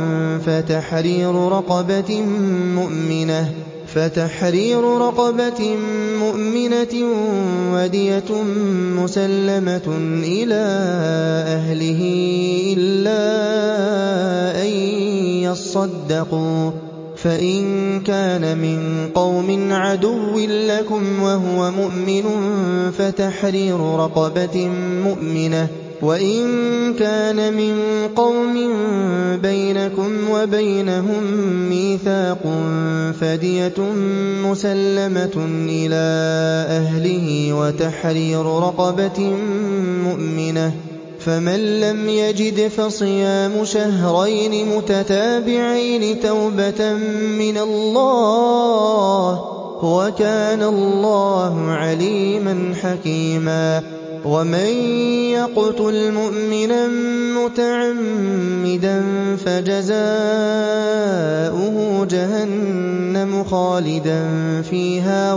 فَتَحْرِيرُ رَقَبَةٍ مُّؤْمِنَةٍ وَدِيَةٌ مُّسَلَّمَةٌ إِلَىٰ أَهْلِهِ إِلَّا أَن يَصَّدَّقُوا ۚ فَإِن كَانَ مِن قَوْمٍ عَدُوٍّ لَّكُمْ وَهُوَ مُؤْمِنٌ فَتَحْرِيرُ رَقَبَةٍ مُّؤْمِنَةٍ ۖ وَإِن كَانَ مِن قَوْمٍ بَيْنَكُمْ وَبَيْنَهُم مِّيثَاقٌ فَدِيَةٌ مُّسَلَّمَةٌ إِلَىٰ أَهْلِهِ وَتَحْرِيرُ رَقَبَةٍ مُّؤْمِنَةٍ ۖ فَمَن لَّمْ يَجِدْ فَصِيَامُ شَهْرَيْنِ مُتَتَابِعَيْنِ تَوْبَةً مِّنَ اللَّهِ ۗ وَكَانَ اللَّهُ عَلِيمًا حَكِيمًا وَمَن يَقْتُلْ مُؤْمِنًا مُّتَعَمِّدًا فَجَزَاؤُهُ جَهَنَّمُ خَالِدًا فِيهَا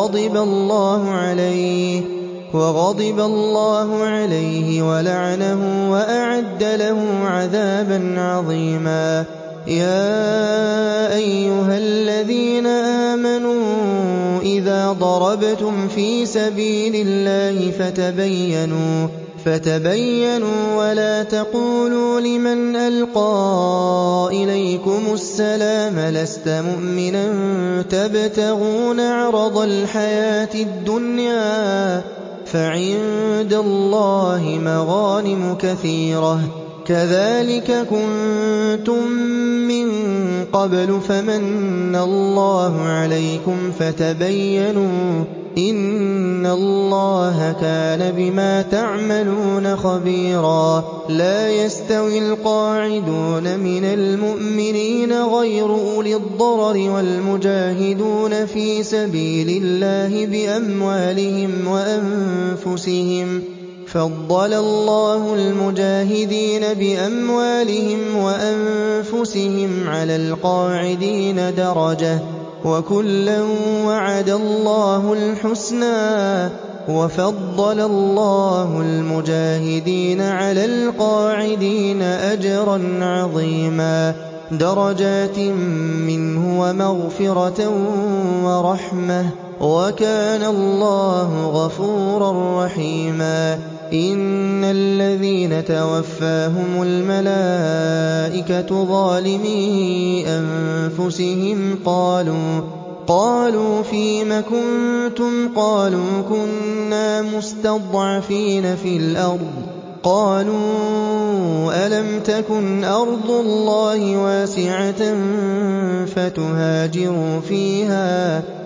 وَغَضِبَ اللَّهُ عَلَيْهِ وَلَعَنَهُ وَأَعَدَّ لَهُ عَذَابًا عَظِيمًا يَا أَيُّهَا الَّذِينَ آمَنُوا إِذَا ضَرَبْتُمْ فِي سَبِيلِ اللَّهِ فَتَبَيَّنُوا وَلَا تَقُولُوا لِمَنْ أَلْقَىٰ إِلَيْكُمُ السَّلَامَ لَسْتَ مُؤْمِنًا تَبْتَغُونَ عَرَضَ الْحَيَاةِ الدُّنْيَا فَعِندَ اللَّهِ مَغَانِمُ كَثِيرَةٌ كَذَٰلِكَ كُنتُم مِّن قَبْلُ فَمَنَّ اللَّهُ عَلَيْكُمْ فَتَبَيَّنُوا ۚ إِنَّ اللَّهَ كَانَ بِمَا تَعْمَلُونَ خَبِيرًا لَّا يَسْتَوِي الْقَاعِدُونَ مِنَ الْمُؤْمِنِينَ غَيْرُ أُولِي الضَّرَرِ وَالْمُجَاهِدُونَ فِي سَبِيلِ اللَّهِ بِأَمْوَالِهِمْ وَأَنفُسِهِمْ ۚ فَضَّلَ اللَّهُ الْمُجَاهِدِينَ بِأَمْوَالِهِمْ وَأَنفُسِهِمْ عَلَى الْقَاعِدِينَ دَرَجَةً ۚ وَكُلًّا وَعَدَ اللَّهُ الْحُسْنَىٰ ۚ وَفَضَّلَ اللَّهُ الْمُجَاهِدِينَ عَلَى الْقَاعِدِينَ أَجْرًا عَظِيمًا دَرَجَاتٍ مِّنْهُ وَمَغْفِرَةً وَرَحْمَةً ۚ وَكَانَ اللَّهُ غَفُورًا رَّحِيمًا إِنَّ الَّذِينَ تَوَفَّاهُمُ الْمَلَائِكَةُ ظَالِمِي أَنفُسِهِمْ قَالُوا فِيمَ كُنتُمْ ۖ قَالُوا كُنَّا مُسْتَضْعَفِينَ فِي الْأَرْضِ ۚ قَالُوا أَلَمْ تَكُنْ أَرْضُ اللَّهِ وَاسِعَةً فَتُهَاجِرُوا فِيهَا ۚ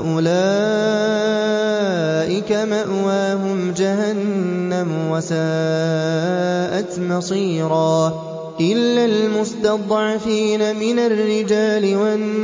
فَأُولَٰئِكَ مَأْوَاهُمْ جَهَنَّمُ ۖ وَسَاءَتْ مَصِيرًا إِلَّا الْمُسْتَضْعَفِينَ مِنَ الرِّجَالِ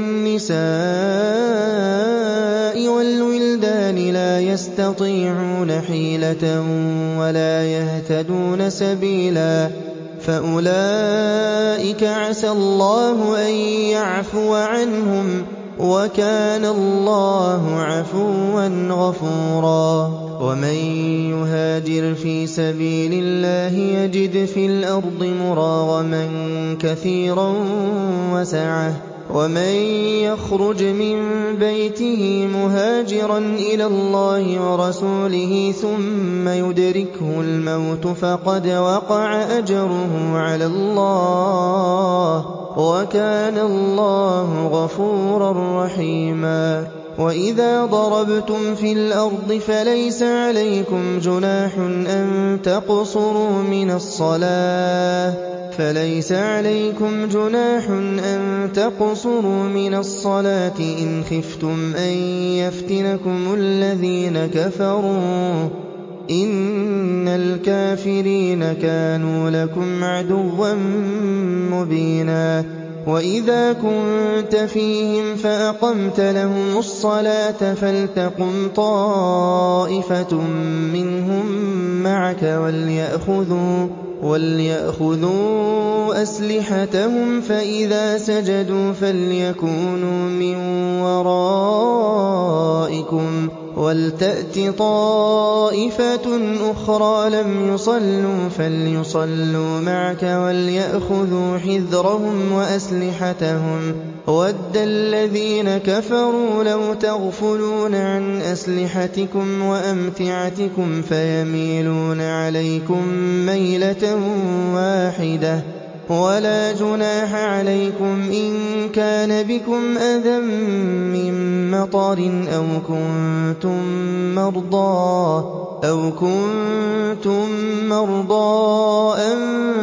وَالنِّسَاءِ وَالْوِلْدَانِ لَا يَسْتَطِيعُونَ حِيلَةً وَلَا يَهْتَدُونَ سَبِيلًا فَأُولَٰئِكَ عَسَى اللَّهُ أَن يَعْفُوَ عَنْهُمْ ۚ وَكَانَ اللَّهُ عَفُوًّا غَفُورًا وَمَن يُهَاجِرْ فِي سَبِيلِ اللَّهِ يَجِدْ فِي الْأَرْضِ مُرَاغَمًا كَثِيرًا وَسَعَةً ۚ وَمَن يَخْرُجْ مِن بَيْتِهِ مُهَاجِرًا إِلَى اللَّهِ وَرَسُولِهِ ثُمَّ يُدْرِكْهُ الْمَوْتُ فَقَدْ وَقَعَ أَجْرُهُ عَلَى اللَّهِ ۗ وَكَانَ اللَّهُ غَفُورًا رَّحِيمًا وَإِذَا ضَرَبْتُمْ فِي الْأَرْضِ فَلَيْسَ عَلَيْكُمْ جُنَاحٌ أَن تَقْصُرُوا مِنَ الصَّلَاةِ إِنْ خِفْتُمْ أَن يَفْتِنَكُمُ الَّذِينَ كَفَرُوا ۚ إِنَّ الْكَافِرِينَ كَانُوا لَكُمْ عَدُوًّا مُّبِينًا وَإِذَا كُنتَ فِيهِمْ فَأَقَمْتَ لَهُمُ الصَّلَاةَ فَلْتَقُمْ طَائِفَةٌ مِّنْهُم مَّعَكَ وَلْيَأْخُذُوا أَسْلِحَتَهُمْ فَإِذَا سَجَدُوا فَلْيَكُونُوا مِن وَرَائِكُمْ وَلْتَأْتِ طَائِفَةٌ أُخْرَىٰ لَمْ يُصَلُّوا فَلْيُصَلُّوا مَعَكَ وَلْيَأْخُذُوا حِذْرَهُمْ وَأَسْلِحَتَهُمْ وَدَّ الَّذِينَ كَفَرُوا لَوْ تَغْفُلُونَ عَنْ أَسْلِحَتِكُمْ وَأَمْتِعَتِكُمْ فَيَمِيلُونَ عَلَيْكُم مَّيْلَةً وَاحِدَةً ۚ وَلَا جُنَاحَ عَلَيْكُمْ إِن كَانَ بِكُمْ أَذًى مِّن مَّطَرٍ أَوْ كُنتُم مَّرْضَىٰ أَن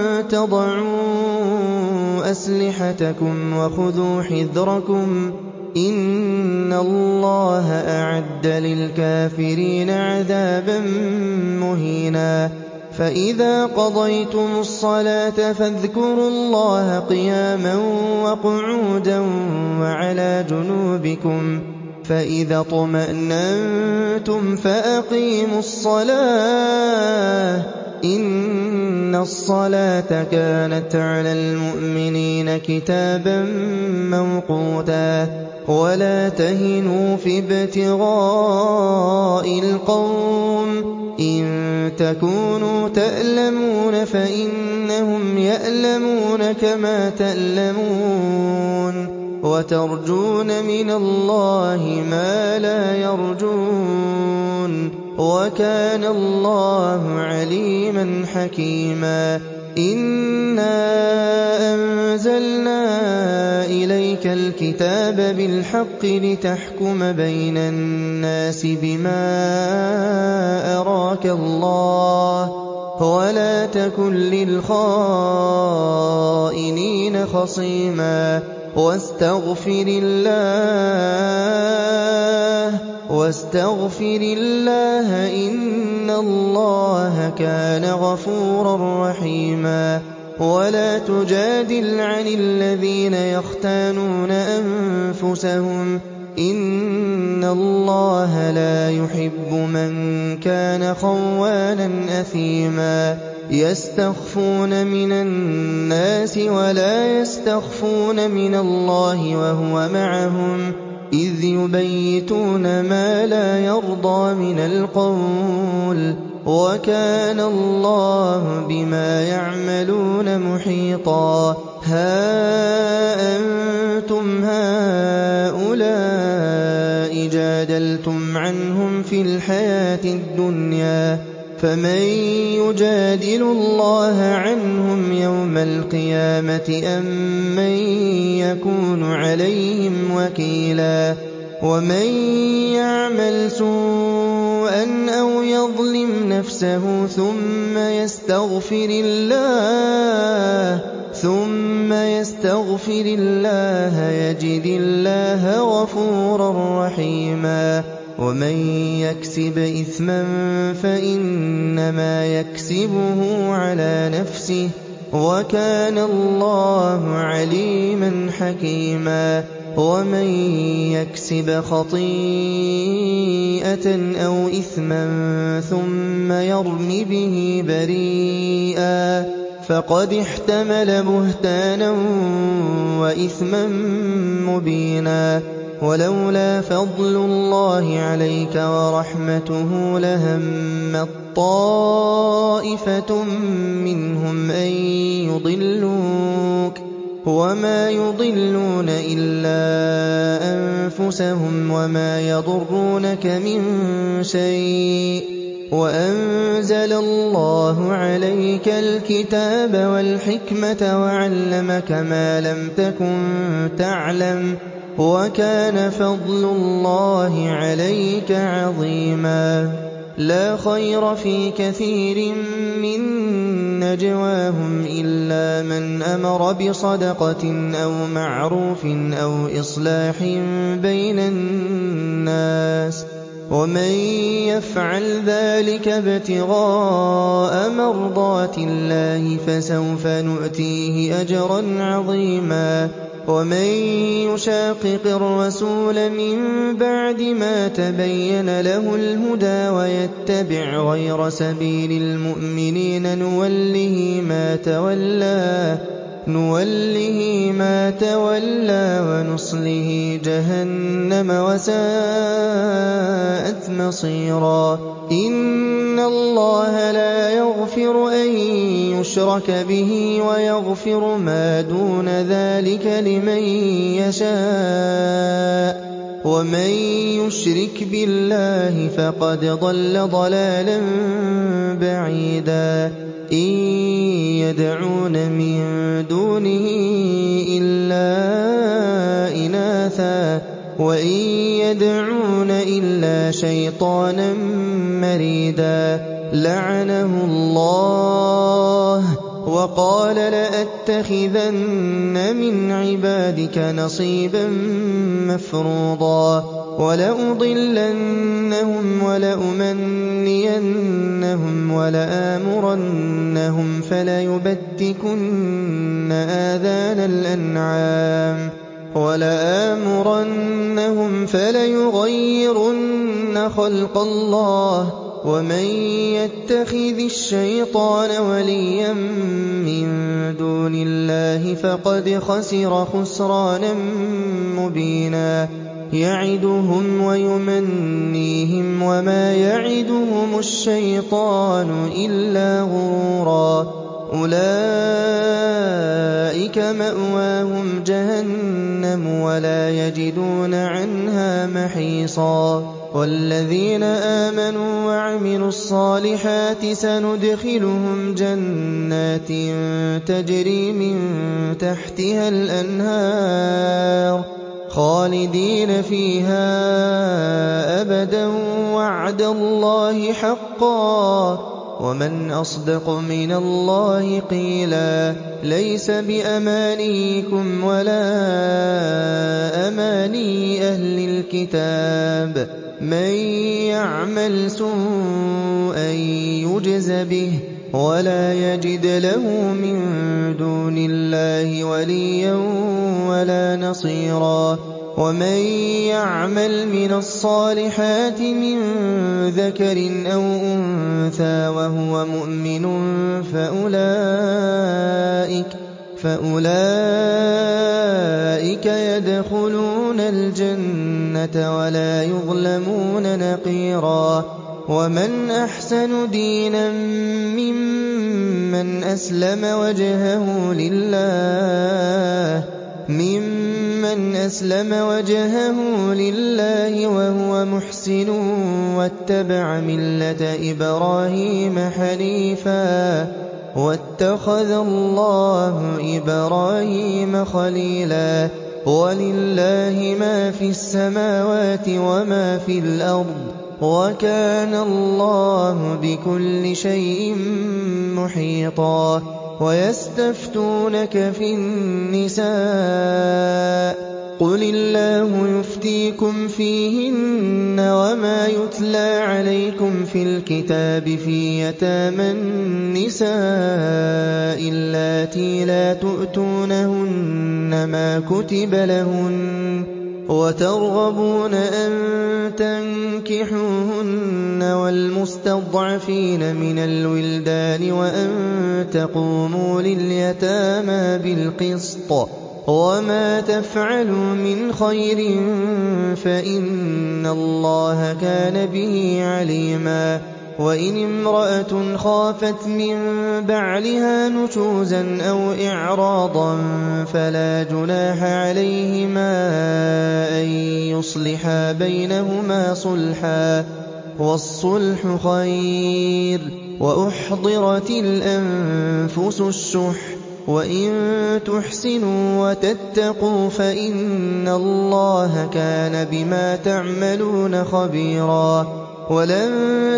تَضَعُوا أَسْلِحَتَكُمْ وَخُذُوا حِذْرَكُمْ ۗ إِنَّ اللَّهَ أَعَدَّ لِلْكَافِرِينَ عَذَابًا مُّهِينًا فَإِذَا قَضَيْتُمُ الصَّلَاةَ فَاذْكُرُوا اللَّهَ قِيَامًا وَقُعُودًا وَعَلَىٰ جُنُوبِكُمْ ۚ فَإِذَا اطْمَأْنَنتُمْ فَأَقِيمُوا الصَّلَاةَ ۚ إِنَّ الصَّلَاةَ كَانَتْ عَلَى الْمُؤْمِنِينَ كِتَابًا مَّوْقُوتًا وَلَا تَهِنُوا فِي ابْتِغَاءِ الْقَوْمِ ۖ إِن تَكُونُوا تَأْلَمُونَ فَإِنَّهُمْ يَأْلَمُونَ كَمَا تَأْلَمُونَ وَتَرْجُونَ مِنَ اللَّهِ مَا لَا يَرْجُونَ وَكَانَ اللَّهُ عَلِيمًا حَكِيمًا إِنَّا أَنزَلْنَا إِلَيْكَ الْكِتَابَ بِالْحَقِّ لِتَحْكُمَ بَيْنَ النَّاسِ بِمَا أَرَاكَ اللَّهُ وَلَا تَكُن لِّلْخَائِنِينَ خَصِيمًا وَاسْتَغْفِرِ اللَّهَ إِنَّ اللَّهَ كَانَ غَفُورًا رَّحِيمًا وَلَا تُجَادِلْ عَنِ الَّذِينَ يَخْتَانُونَ أَنفُسَهُمْ ۚ إِنَّ اللَّهَ لَا يُحِبُّ مَن كَانَ خَوَّانًا أَثِيمًا يَسْتَخْفُونَ مِنَ النَّاسِ وَلَا يَسْتَخْفُونَ مِنَ اللَّهِ وَهُوَ مَعَهُمْ إِذْ يُبَيِّتُونَ مَا لَا يَرْضَىٰ مِنَ الْقَوْلِ ۚ وَكَانَ اللَّهُ بِمَا يَعْمَلُونَ مُحِيطًا هَا أَنتُمْ هَٰؤُلَاءِ جَادَلْتُمْ عَنْهُمْ فِي الْحَيَاةِ الدُّنْيَا فَمَن يُجَادِلُ اللَّهَ عَنْهُمْ يَوْمَ الْقِيَامَةِ أَم مَّن يَكُونُ عَلَيْهِمْ وَكِيلًا وَمَن يَعْمَلْ سُوءًا أَوْ يَظْلِمْ نَفْسَهُ ثُمَّ يَسْتَغْفِرِ اللَّهَ يَجِدِ اللَّهَ غَفُورًا رَّحِيمًا وَمَن يَكْسِبْ إِثْمًا فَإِنَّمَا يَكْسِبُهُ عَلَىٰ نَفْسِهِ ۚ وَكَانَ اللَّهُ عَلِيمًا حَكِيمًا وَمَن يَكْسِبْ خَطِيئَةً أَوْ إِثْمًا ثُمَّ يَرْمِ بِهِ بَرِيئًا فَقَدِ احْتَمَلَ بُهْتَانًا وَإِثْمًا مُّبِينًا وَلَوْلَا فَضْلُ اللَّهِ عَلَيْكَ وَرَحْمَتُهُ لَهَمَّت طَّائِفَةٌ مِّنْهُمْ أَن يُضِلُّوكَ وَمَا يُضِلُّونَ إِلَّا أَنفُسَهُمْ وَمَا يَضُرُّونَكَ مِن شَيْءٍ ۚ وَأَنزَلَ اللَّهُ عَلَيْكَ الْكِتَابَ وَالْحِكْمَةَ وَعَلَّمَكَ مَا لَمْ تَكُن تَعْلَمُ ۚ وَكَانَ فَضْلُ اللَّهِ عَلَيْكَ عَظِيمًا لَّا خَيْرَ فِي كَثِيرٍ مِّن نَّجْوَاهُمْ إِلَّا مَنْ أَمَرَ بِصَدَقَةٍ أَوْ مَعْرُوفٍ أَوْ إِصْلَاحٍ بَيْنَ النَّاسِ ۚ وَمَن يَفْعَلْ ذَٰلِكَ ابْتِغَاءَ مَرْضَاتِ اللَّهِ فَسَوْفَ نُؤْتِيهِ أَجْرًا عَظِيمًا وَمَن يُشَاقِقِ الرَّسُولَ مِن بَعْدِ مَا تَبَيَّنَ لَهُ الْهُدَىٰ وَيَتَّبِعْ غَيْرَ سَبِيلِ الْمُؤْمِنِينَ نُوَلِّهِ مَا تَوَلَّىٰ وَنُصْلِهِ جَهَنَّمَ وَسَاءَتْ مَصِيرًا إِنَّ اللَّهَ لَا يَغْفِرُ أَن يُشْرَكَ بِهِ وَيَغْفِرُ مَا دُونَ ذَٰلِكَ لِمَن يَشَاءُ ۚ وَمَن يُشْرِكْ بِاللَّهِ فَقَدْ ضَلَّ ضَلَالًا بَعِيدًا إِن يَدْعُونَ مِن دُونِهِ إِلَّا إِنَاثًا وَإِن يَدْعُونَ إِلَّا شَيْطَانًا مَّرِيدًا لَّعَنَهُ اللَّهُ وَقَالَ لَأَتَّخِذَنَّ مِنْ عِبَادِكَ نَصِيبًا مَّفْرُوضًا وَلَأُضِلَّنَّهُمْ وَلَأُمَنِّيَنَّهُمْ وَلَآمُرَنَّهُمْ فَلَيُبَتِّكُنَّ آذَانَ الْأَنْعَامِ وَلَآمُرَنَّهُمْ فَلَيُغَيِّرُنَّ خَلْقَ اللَّهِ ۚ وَمَن يَتَّخِذِ الشَّيْطَانَ وَلِيًّا مِّن دُونِ اللَّهِ فَقَدْ خَسِرَ خُسْرَانًا مُّبِينًا يَعِدُهُمْ وَيُمَنِّيهِمْ وَمَا يَعِدُهُمُ الشَّيْطَانُ إِلَّا غُرُورًا أُولَٰئِكَ مَأْوَاهُمْ جَهَنَّمُ وَلَا يَجِدُونَ عَنْهَا مَحِيصًا وَالَّذِينَ آمَنُوا وَعَمِلُوا الصَّالِحَاتِ سَنُدْخِلُهُمْ جَنَّاتٍ تَجْرِي مِن تَحْتِهَا الْأَنْهَارُ خَالِدِينَ فِيهَا أَبَدًا وَعْدَ اللَّهِ حَقًّا ۚ وَمَنْ أَصْدَقُ مِنَ اللَّهِ قِيلًا. لَيْسَ بِأَمَانِيِّكُمْ وَلَا أَمَانِيِّ أَهْلِ الْكِتَابِ ۗ مَن يَعْمَلْ سُوءًا يُجْزَ بِهِ وَلَا يَجِدْ لَهُ مِن دُونِ اللَّهِ وَلِيًّا وَلَا نَصِيرًا. وَمَن يَعْمَلْ مِنَ الصَّالِحَاتِ مِن ذَكَرٍ أَوْ أُنثَىٰ وَهُوَ مُؤْمِنٌ فَأُولَٰئِكَ يَدْخُلُونَ الْجَنَّةَ وَلَا يُظْلَمُونَ نَقِيرًا. وَمَنْ أَحْسَنُ دِينًا مِّمَّنْ أَسْلَمَ وَجْهَهُ لِلَّهِ وَهُوَ مُحْسِنٌ وَاتَّبَعَ مِلَّةَ إِبْرَاهِيمَ حَنِيفًا ۗ وَاتَّخَذَ اللَّهُ إِبْرَاهِيمَ خَلِيلًا. وَلِلَّهِ مَا فِي السَّمَاوَاتِ وَمَا فِي الْأَرْضِ ۚ وَكَانَ اللَّهُ بِكُلِّ شَيْءٍ مُّحِيطًا. وَيَسْتَفْتُونَكَ فِي النِّسَاءِ ۖ قُلِ اللَّهُ يُفْتِيكُمْ فِيهِنَّ وَمَا يُتْلَىٰ عَلَيْكُمْ فِي الْكِتَابِ فِي يَتَامَى النِّسَاءِ اللَّاتِي لَا تُؤْتُونَهُنَّ مَا كُتِبَ لَهُنَّ وَتَرْغَبُونَ أَن تَنكِحُوهُنَّ وَالْمُسْتَضْعَفِينَ مِنَ الْوِلْدَانِ وَأَن تَقُومُوا لِلْيَتَامَىٰ بِالْقِسْطِ ۚ وَمَا تَفْعَلُوا مِنْ خَيْرٍ فَإِنَّ اللَّهَ كَانَ بِهِ عَلِيمًا. وَإِنِ امْرَأَةٌ خَافَتْ مِن بَعْلِهَا نُشُوزًا أَوْ إِعْرَاضًا فَلَا جُنَاحَ عَلَيْهِمَا أَن يُصْلِحَا بَيْنَهُمَا صُلْحًا ۚ وَالصُّلْحُ خَيْرٌ. وَأُحْضِرَتِ الْأَنفُسُ الشُّحَّ ۚ وَإِن تُحْسِنُوا وَتَتَّقُوا فَإِنَّ اللَّهَ كَانَ بِمَا تَعْمَلُونَ خَبِيرًا. وَلَن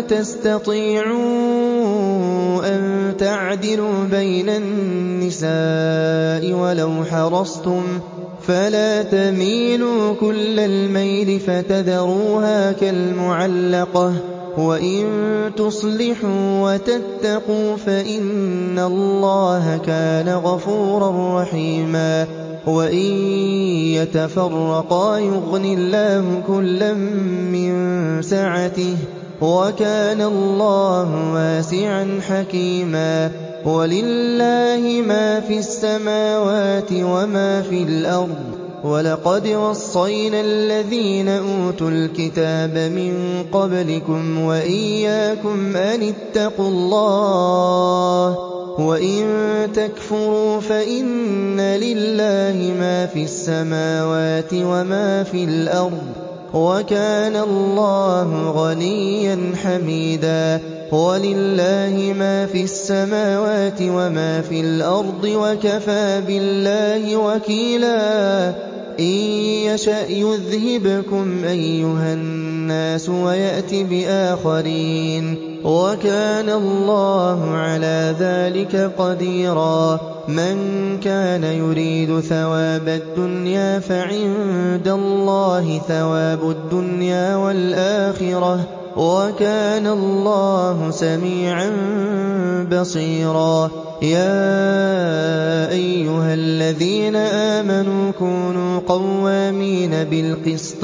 تَسْتَطِيعُوا أَن تَعْدِلُوا بَيْنَ النِّسَاءِ وَلَوْ حَرَصْتُمْ ۖ فَلَا تَمِيلُوا كُلَّ الْمَيْلِ فَتَذَرُوهَا كَالْمُعَلَّقَةِ ۚ وَإِن تُصْلِحُوا وَتَتَّقُوا فَإِنَّ اللَّهَ كَانَ غَفُورًا رَّحِيمًا. وَإِن يَتَفَرَّقَا يُغْنِ اللَّهُ كُلًّا مِّن سَعَتِهِ ۚ وَكَانَ اللَّهُ وَاسِعًا حَكِيمًا. وَلِلَّهِ مَا فِي السَّمَاوَاتِ وَمَا فِي الْأَرْضِ ۗ وَلَقَدْ وَصَّيْنَا الَّذِينَ أُوتُوا الْكِتَابَ مِن قَبْلِكُمْ وَإِيَّاكُمْ أَنِ اتَّقُوا اللَّهَ ۚ وَإِن تَكْفُرُوا فَإِنَّ لِلَّهِ مَا فِي السَّمَاوَاتِ وَمَا في الْأَرْضِ ۚ وَكَانَ اللَّهُ غَنِيًّا حَمِيدًا. وَلِلَّهِ مَا فِي السَّمَاوَاتِ وَمَا فِي الْأَرْضِ ۚ وَكَفَىٰ بِاللَّهِ وَكِيلًا. إِن يَشَأْ يُذْهِبْكُمْ أَيُّهَا النَّاسُ وَيَأْتِ بِآخَرِينَ ۚ وَكَانَ اللَّهُ عَلَىٰ ذَٰلِكَ قَدِيرًا. مَن كَانَ يُرِيدُ ثَوَابَ الدُّنْيَا فَعِندَ اللَّهِ ثَوَابُ الدُّنْيَا وَالْآخِرَةِ ۚ وَكَانَ اللَّهُ سَمِيعًا بَصِيرًا. يَا أَيُّهَا الَّذِينَ آمَنُوا كُونُوا قَوَّامِينَ بِالْقِسْطِ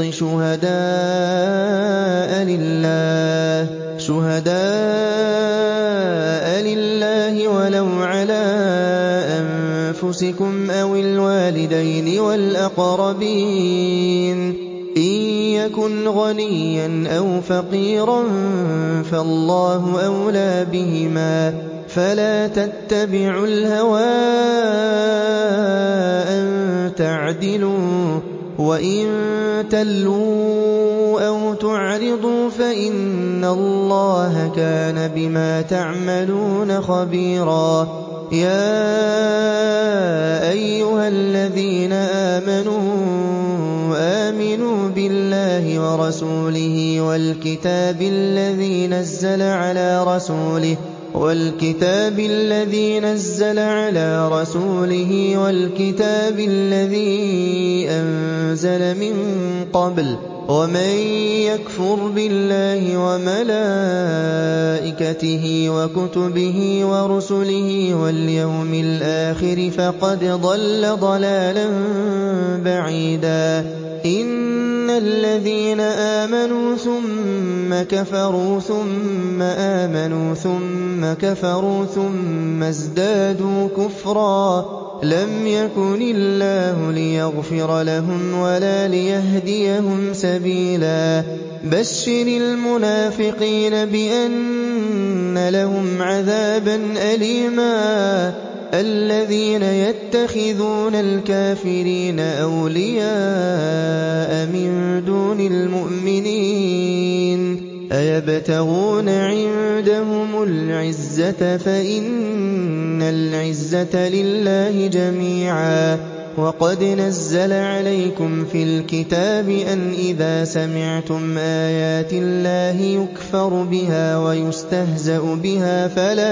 شُهَدَاءَ لِلَّهِ وَلَوْ عَلَىٰ أَنفُسِكُمْ أَوِ الْوَالِدَيْنِ وَالْأَقْرَبِينَ ۚ إِن يَكُنْ غَنِيًّا أَوْ فَقِيرًا فَاللَّهُ أَوْلَىٰ بِهِمَا ۖ فَلَا تَتَّبِعُوا الْهَوَىٰ أَن تَعْدِلُوا وَإِن تَلْوُوا أَوْ تُعْرِضُوا فَإِنَّ اللَّهَ كَانَ بِمَا تَعْمَلُونَ خَبِيرًا يَا أَيُّهَا الَّذِينَ آمِنُوا بِاللَّهِ وَرَسُولِهِ وَالْكِتَابِ الَّذِي نَزَّلَ عَلَىٰ رَسُولِهِ وَالْكِتَابِ الَّذِي أَنزَلَ مِن قَبْلُ وَمَن يَكْفُرْ بِاللَّهِ وَمَلَائِكَتِهِ وَكُتُبِهِ وَرُسُلِهِ وَالْيَوْمِ الْآخِرِ فَقَدْ ضَلَّ ضَلَالًا بَعِيدًا إِنَّ الَّذِينَ آمَنُوا ثُمَّ كَفَرُوا ثُمَّ آمَنُوا ثُمَّ كَفَرُوا ثُمَّ ازْدَادُوا كُفْرًا لَّمْ يَكُنِ اللَّهُ لِيَغْفِرَ لَهُمْ وَلَا لِيَهْدِيَهُمْ سَبِيلًا بَشِّرِ الْمُنَافِقِينَ بِأَنَّ لَهُمْ عَذَابًا أَلِيمًا الَّذِينَ يَتَّخِذُونَ الْكَافِرِينَ أَوْلِيَاءَ مِن دُونِ الْمُؤْمِنِينَ أَيَبْتَغُونَ عِندَهُمُ الْعِزَّةَ فَإِنَّ الْعِزَّةَ لِلَّهِ جَمِيعًا وَقَدْ نَزَّلَ عَلَيْكُمْ فِي الْكِتَابِ أَنْ إِذَا سَمِعْتُمْ آيَاتِ اللَّهِ يُكْفَرُ بِهَا وَيُسْتَهْزَأُ بِهَا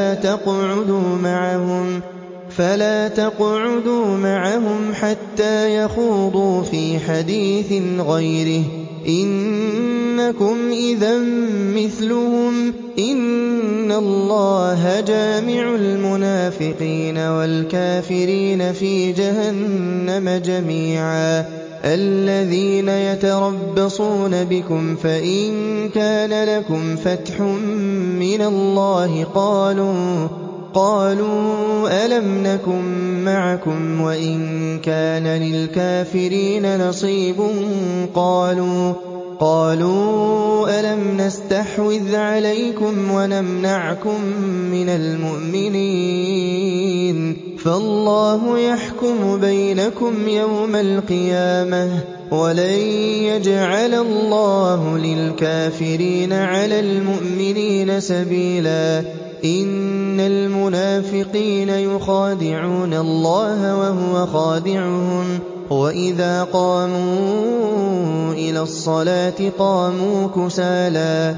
فَلَا تَقْعُدُوا مَعَهُمْ حَتَّىٰ يَخُوضُوا فِي حَدِيثٍ غَيْرِهِ إِنَّكُمْ إِذًا مِّثْلُهُمْ ۗ إِنَّ اللَّهَ جَامِعُ الْمُنَافِقِينَ وَالْكَافِرِينَ فِي جَهَنَّمَ جَمِيعًا الَّذِينَ يَتَرَبَّصُونَ بِكُمْ فَإِن كَانَ لَكُمْ فَتْحٌ مِّنَ اللَّهِ قَالُوا أَلَمْ نَكُن مَّعَكُمْ وَإِن كَانَ لِلْكَافِرِينَ نَصِيبٌ قَالُوا أَلَمْ نَسْتَحْوِذْ عَلَيْكُمْ وَنَمْنَعْكُم مِّنَ الْمُؤْمِنِينَ فَاللَّهُ يَحْكُمُ بَيْنَكُمْ يَوْمَ الْقِيَامَةِ وَلَن يَجْعَلَ اللَّهُ لِلْكَافِرِينَ عَلَى الْمُؤْمِنِينَ سَبِيلًا إِنَّ الْمُنَافِقِينَ يُخَادِعُونَ اللَّهَ وَهُوَ خَادِعُهُمْ وَإِذَا قَامُوا إِلَى الصَّلَاةِ قَامُوا كُسَالَىٰ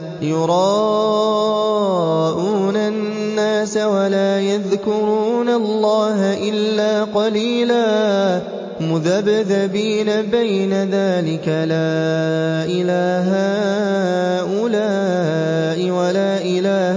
يُرَاءُونَ النَّاسَ وَلَا يَذْكُرُونَ اللَّهَ إِلَّا قَلِيلًا مُّذَبْذَبِينَ بَيْنَ ذَٰلِكَ لَا إِلَىٰ هَٰؤُلَاءِ وَلَا إِلَىٰ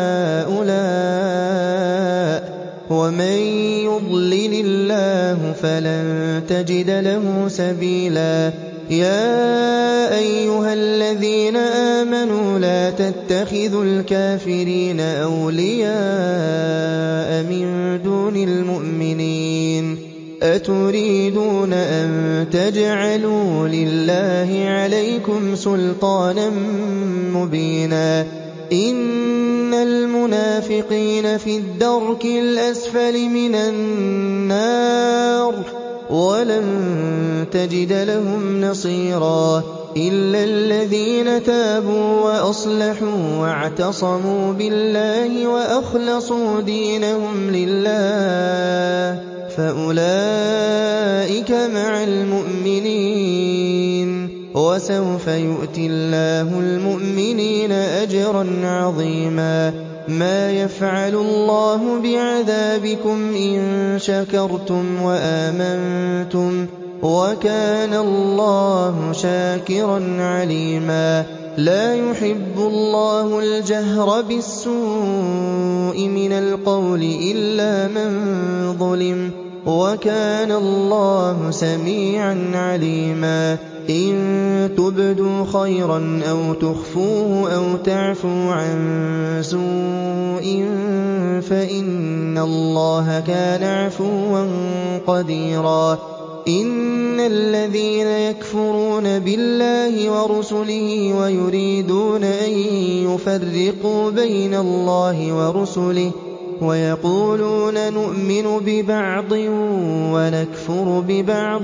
هَٰؤُلَاءِ وَمَن يُضْلِلِ اللَّهُ فَلَن تَجِدَ لَهُ سَبِيلًا يَا أَيُّهَا الَّذِينَ آمَنُوا لَا تَتَّخِذُوا الْكَافِرِينَ أَوْلِيَاءَ مِن دُونِ الْمُؤْمِنِينَ أَتُرِيدُونَ أَن تَجْعَلُوا لِلَّهِ عَلَيْكُمْ سُلْطَانًا مُّبِينًا إِنَّ الْمُنَافِقِينَ فِي الدَّرْكِ الْأَسْفَلِ مِنَ النَّارِ وَلَن تَجِدَ لَهُمْ نَصِيرًا إِلَّا الَّذِينَ تَابُوا وَأَصْلَحُوا وَاعْتَصَمُوا بِاللَّهِ وَأَخْلَصُوا دِينَهُمْ لِلَّهِ فَأُولَٰئِكَ مَعَ الْمُؤْمِنِينَ وَسَوْفَ يُؤْتِ اللَّهُ الْمُؤْمِنِينَ أَجْرًا عَظِيمًا مَا يَفْعَلُ اللَّهُ بِعَذَابِكُمْ إِن شَكَرْتُمْ وَآمَنتُمْ وَكَانَ اللَّهُ شَاكِرًا عَلِيمًا لَا يُحِبُّ اللَّهُ الْجَهْرَ بِالسُّوءِ مِنَ الْقَوْلِ إِلَّا مَن ظُلِمَ وَكَانَ اللَّهُ سَمِيعًا عَلِيمًا إِن تُبْدُوا خَيْرًا أَوْ تُخْفُوهُ أَوْ تَعْفُوا عَن سُوءٍ فَإِنَّ اللَّهَ كَانَ عَفُوًّا قَدِيرًا إِنَّ الَّذِينَ يَكْفُرُونَ بِاللَّهِ وَرُسُلِهِ وَيُرِيدُونَ أَن يُفَرِّقُوا بَيْنَ اللَّهِ وَرُسُلِهِ ويقولون نؤمن ببعض ونكفر ببعض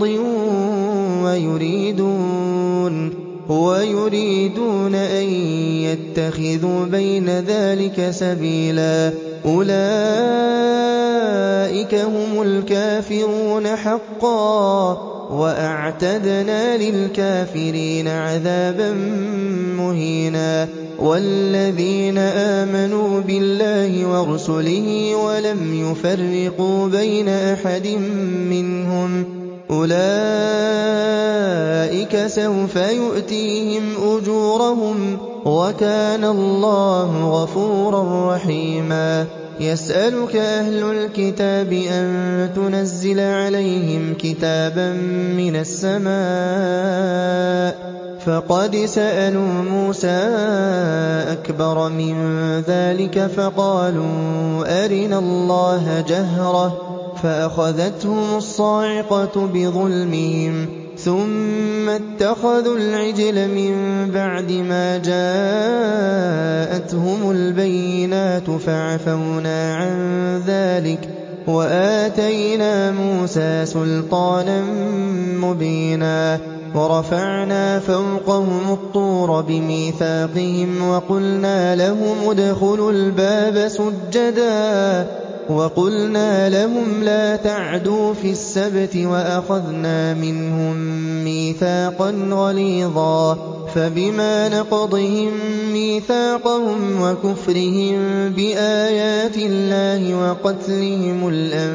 ويريدون أن يتخذوا بين ذلك سبيلا أولئك هم الكافرون حقا وأعتدنا للكافرين عذابا مهينا والذين آمنوا بالله ورسله ولم يفرقوا بين أحد منهم أولئك سوف يؤتيهم أجورهم وكان الله غفورا رحيما يسألك أهل الكتاب أن تنزل عليهم كتابا من السماء فقد سألوا موسى أكبر من ذلك فقالوا أرنا الله جهرة فأخذتهم الصاعقة بظلمهم ثم اتخذوا العجل من بعد ما جاءتهم البينات فعفونا عن ذلك وآتينا موسى سلطانا مبينا ورفعنا فوقهم الطور بميثاقهم وقلنا لهم ادخلوا الباب سجدا وقلنا لهم لا تعدوا في السبت وأخذنا منهم ميثاقا غليظا فبما نقضهم ميثاقهم وكفرهم بآيات الله وقتلهم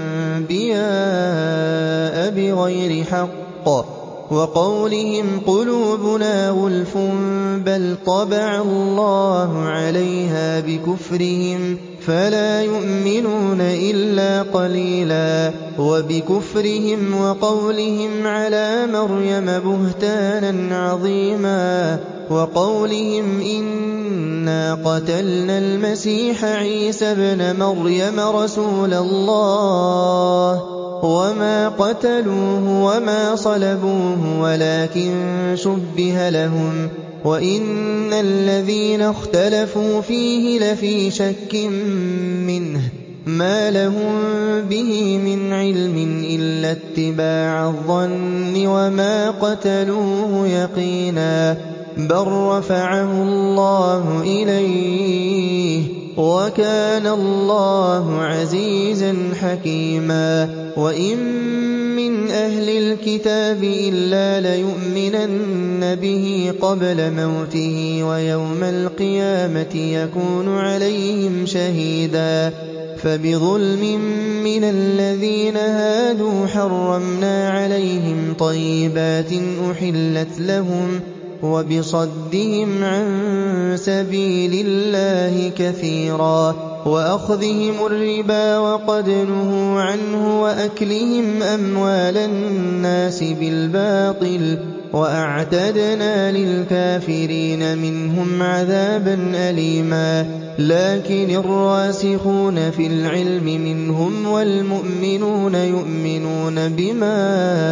الأنبياء بغير حق وقولهم قلوبنا غلف بل طبع الله عليها بكفرهم فلا يؤمنون إلا قليلا وبكفرهم وقولهم على مريم بهتانا عظيما وقولهم إنا قتلنا المسيح عيسى ابن مريم رسول الله وما قتلوه وما صلبوه ولكن شبه لهم وإن الذين اختلفوا فيه لفي شك منه ما لهم به من علم إلا اتباع الظن وما قتلوه يقينا بل رفعه الله إليه وكان الله عزيزا حكيما وإن من أهل الكتاب إلا ليؤمنن به قبل موته ويوم القيامة يكون عليهم شهيدا فبظلم من الذين هادوا حرمنا عليهم طيبات أحلت لهم وبصدهم عن سبيل الله كثيرا وأخذهم الربا وقد نهوا عنه وأكلهم أموال الناس بالباطل وأعتدنا للكافرين منهم عذابا أليما لكن الراسخون في العلم منهم والمؤمنون يؤمنون بما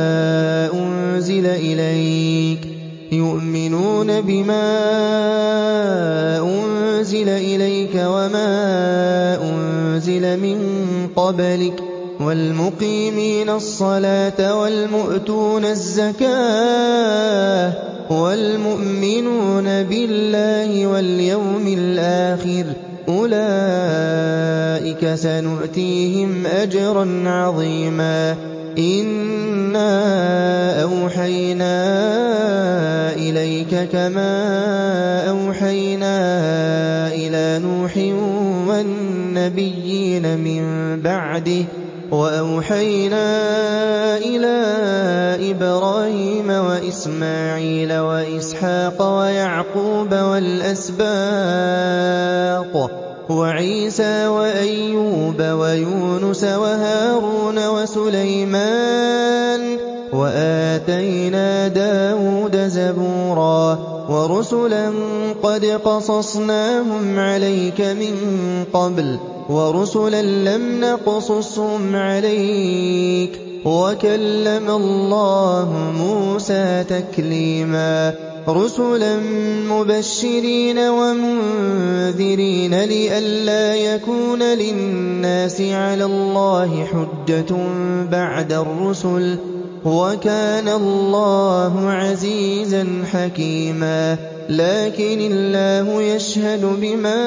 أنزل إليك وما أنزل من قبلك والمقيمين الصلاة والمؤتون الزكاة والمؤمنون بالله واليوم الآخر أولئك سنؤتيهم أجرا عظيما إنا أوحينا إليك كما أوحينا إلى نوح والنبيين من بعده وأوحينا إلى إبراهيم وإسماعيل وإسحاق ويعقوب والأسباط وعيسى وأيوب ويونس وهارون وسليمان وآتينا داود زبورا ورسلا قد قصصناهم عليك من قبل ورسلا لم نقصصهم عليك وَكَلَّمَ اللَّهُ مُوسَىٰ تَكْلِيمًا رُسُلًا مُّبَشِّرِينَ وَمُنذِرِينَ لِئَلَّا يَكُونَ لِلنَّاسِ عَلَى اللَّهِ حُجَّةٌ بَعْدَ الرُّسُلِ ۚ وَكَانَ اللَّهُ عَزِيزًا حَكِيمًا لَّٰكِنِ اللَّهُ يَشْهَدُ بِمَا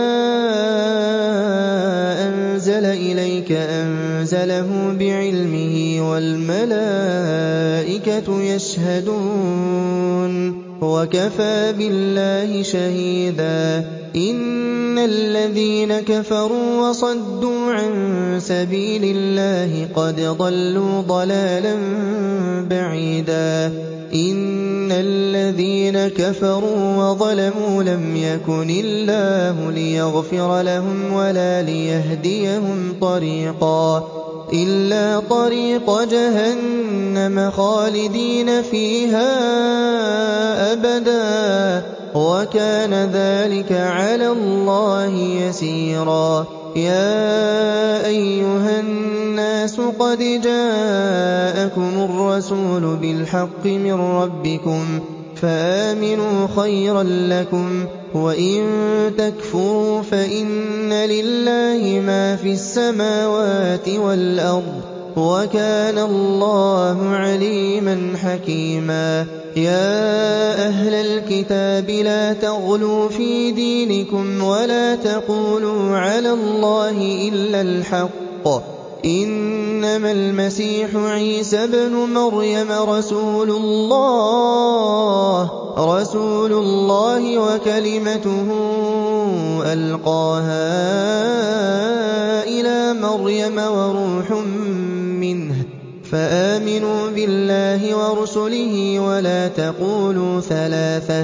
أَنزَلَ إِلَيْكَ أَنزَلَهُ بِعِلْمِهِ وَالْمَلَائِكَةُ يَشْهَدُونَ ۚ وَكَفَىٰ بِاللَّهِ شَهِيدًا إِنَّ الَّذِينَ كَفَرُوا وَصَدُّوا عَن سَبِيلِ اللَّهِ قَدْ ضَلُّوا ضَلَالًا بَعِيدًا إِنَّ الَّذِينَ كَفَرُوا وَظَلَمُوا لَمْ يَكُنِ اللَّهُ لِيَغْفِرَ لَهُمْ وَلَا لِيَهْدِيَهُمْ طَرِيقًا إِلَّا طَرِيقَ جَهَنَّمَ خَالِدِينَ فِيهَا أَبَدًا ۚ وَكَانَ ذَٰلِكَ عَلَى اللَّهِ يَسِيرًا يَا أَيُّهَا النَّاسُ قَدْ جَاءَكُمُ الرَّسُولُ بِالْحَقِّ مِن رَّبِّكُمْ فَآمِنُوا خَيْرًا لَّكُمْ ۚ وَإِن تَكْفُرُوا فَإِنَّ لِلَّهِ مَا فِي السَّمَاوَاتِ وَالْأَرْضِ ۚ وَكَانَ اللَّهُ عَلِيمًا حَكِيمًا يَا أَهْلَ الْكِتَابِ لَا تَغْلُوا فِي دِينِكُمْ وَلَا تَقُولُوا عَلَى اللَّهِ إِلَّا الْحَقَّ ۚ إِنَّمَا الْمَسِيحُ عِيسَى ابْنُ مَرْيَمَ رَسُولُ اللَّهِ وَكَلِمَتُهُ أَلْقَاهَا إِلَىٰ مَرْيَمَ وَرُوحٌ مِّنْهُ ۖ فَآمِنُوا بِاللَّهِ وَرُسُلِهِ وَلَا تَقُولُوا ثَلَاثَةٌ ۚ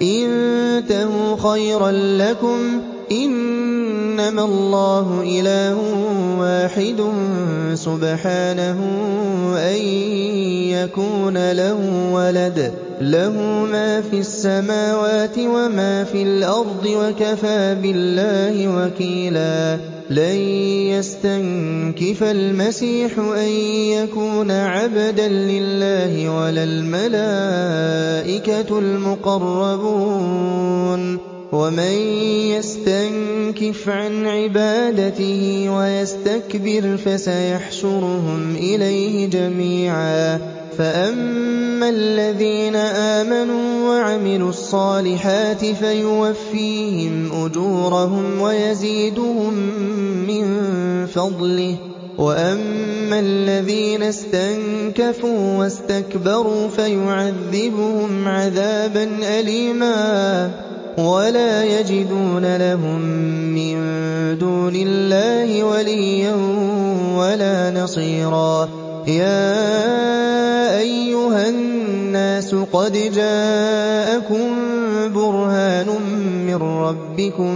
انتهوا خَيْرًا لَّكُمْ ۚ إِنَّمَا اللَّهُ إِلَٰهٌ وَاحِدٌ ۖ سُبْحَانَهُ أَن يَكُونَ لَهُ وَلَدٌ ۘ لَّهُ مَا فِي السَّمَاوَاتِ وَمَا فِي الْأَرْضِ ۚ وَكَفَىٰ بِاللَّهِ وَكِيلًا لَّن يَسْتَنكِفَ الْمَسِيحُ أَن يَكُونَ عَبْدًا لِّلَّهِ وَلَا الْمَلَائِكَةُ الْمُقَرَّبُونَ ۚ وَمَن يَسْتَنكِفْ عَنْ عِبَادَتِهِ وَيَسْتَكْبِرْ فَسَيَحْشُرُهُمْ إِلَيْهِ جَمِيعًا فَأَمَّا الَّذِينَ آمَنُوا وَعَمِلُوا الصَّالِحَاتِ فَيُوَفِّيهِمْ أُجُورَهُمْ وَيَزِيدُهُم مِّن فَضْلِهِ ۖ وَأَمَّا الَّذِينَ اسْتَنكَفُوا وَاسْتَكْبَرُوا فَيُعَذِّبُهُمْ عَذَابًا أَلِيمًا وَلَا يَجِدُونَ لَهُم مِّن دُونِ اللَّهِ وَلِيًّا وَلَا نَصِيرًا يَا أَيُّهَا النَّاسُ قَدْ جَاءَكُم بُرْهَانٌ مِّن رَّبِّكُمْ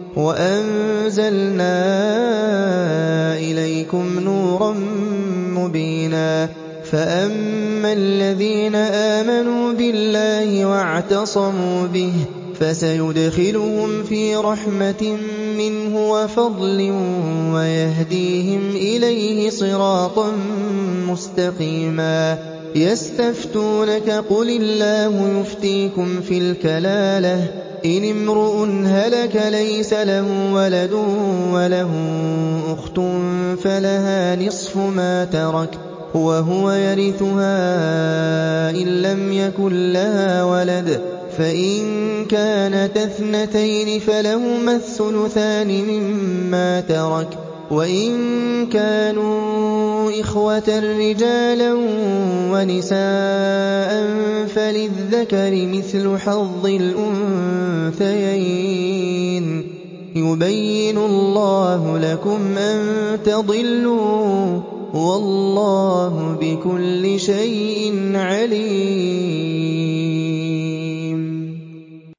وَأَنزَلْنَا إِلَيْكُمْ نُورًا مُّبِينًا فَأَمَّا الَّذِينَ آمَنُوا بِاللَّهِ وَاعْتَصَمُوا بِهِ فَسَيُدْخِلُهُمْ فِي رَحْمَةٍ مِّنْهُ وَفَضْلٍ وَيَهْدِيهِمْ إِلَيْهِ صِرَاطًا مُّسْتَقِيمًا يَسْتَفْتُونَكَ قُلِ اللَّهُ يُفْتِيكُمْ فِي الْكَلَالَةِ إِنِ امْرُؤٌ هَلَكَ لَيْسَ لَهُ وَلَدٌ وَلَهُ أُخْتٌ فَلَهَا نِصْفُ مَا تَرَكَ وَهُوَ يَرِثُهَا إِن لَّمْ يَكُن لَّهَا وَلَدٌ ۚ فَإِن كَانَتَا اثْنَتَيْنِ فَلَهُمَا الثُّلُثَانِ مِمَّا تَرَكَ ۚ وَإِن كَانُوا إِخْوَةً رِّجَالًا وَنِسَاءً فَلِلذَّكَرِ مِثْلُ حَظِّ الْأُنثَيَيْنِ ۗ يُبَيِّنُ اللَّهُ لَكُمْ أَن تَضِلُّوا ۗ وَاللَّهُ بِكُلِّ شَيْءٍ عَلِيمٌ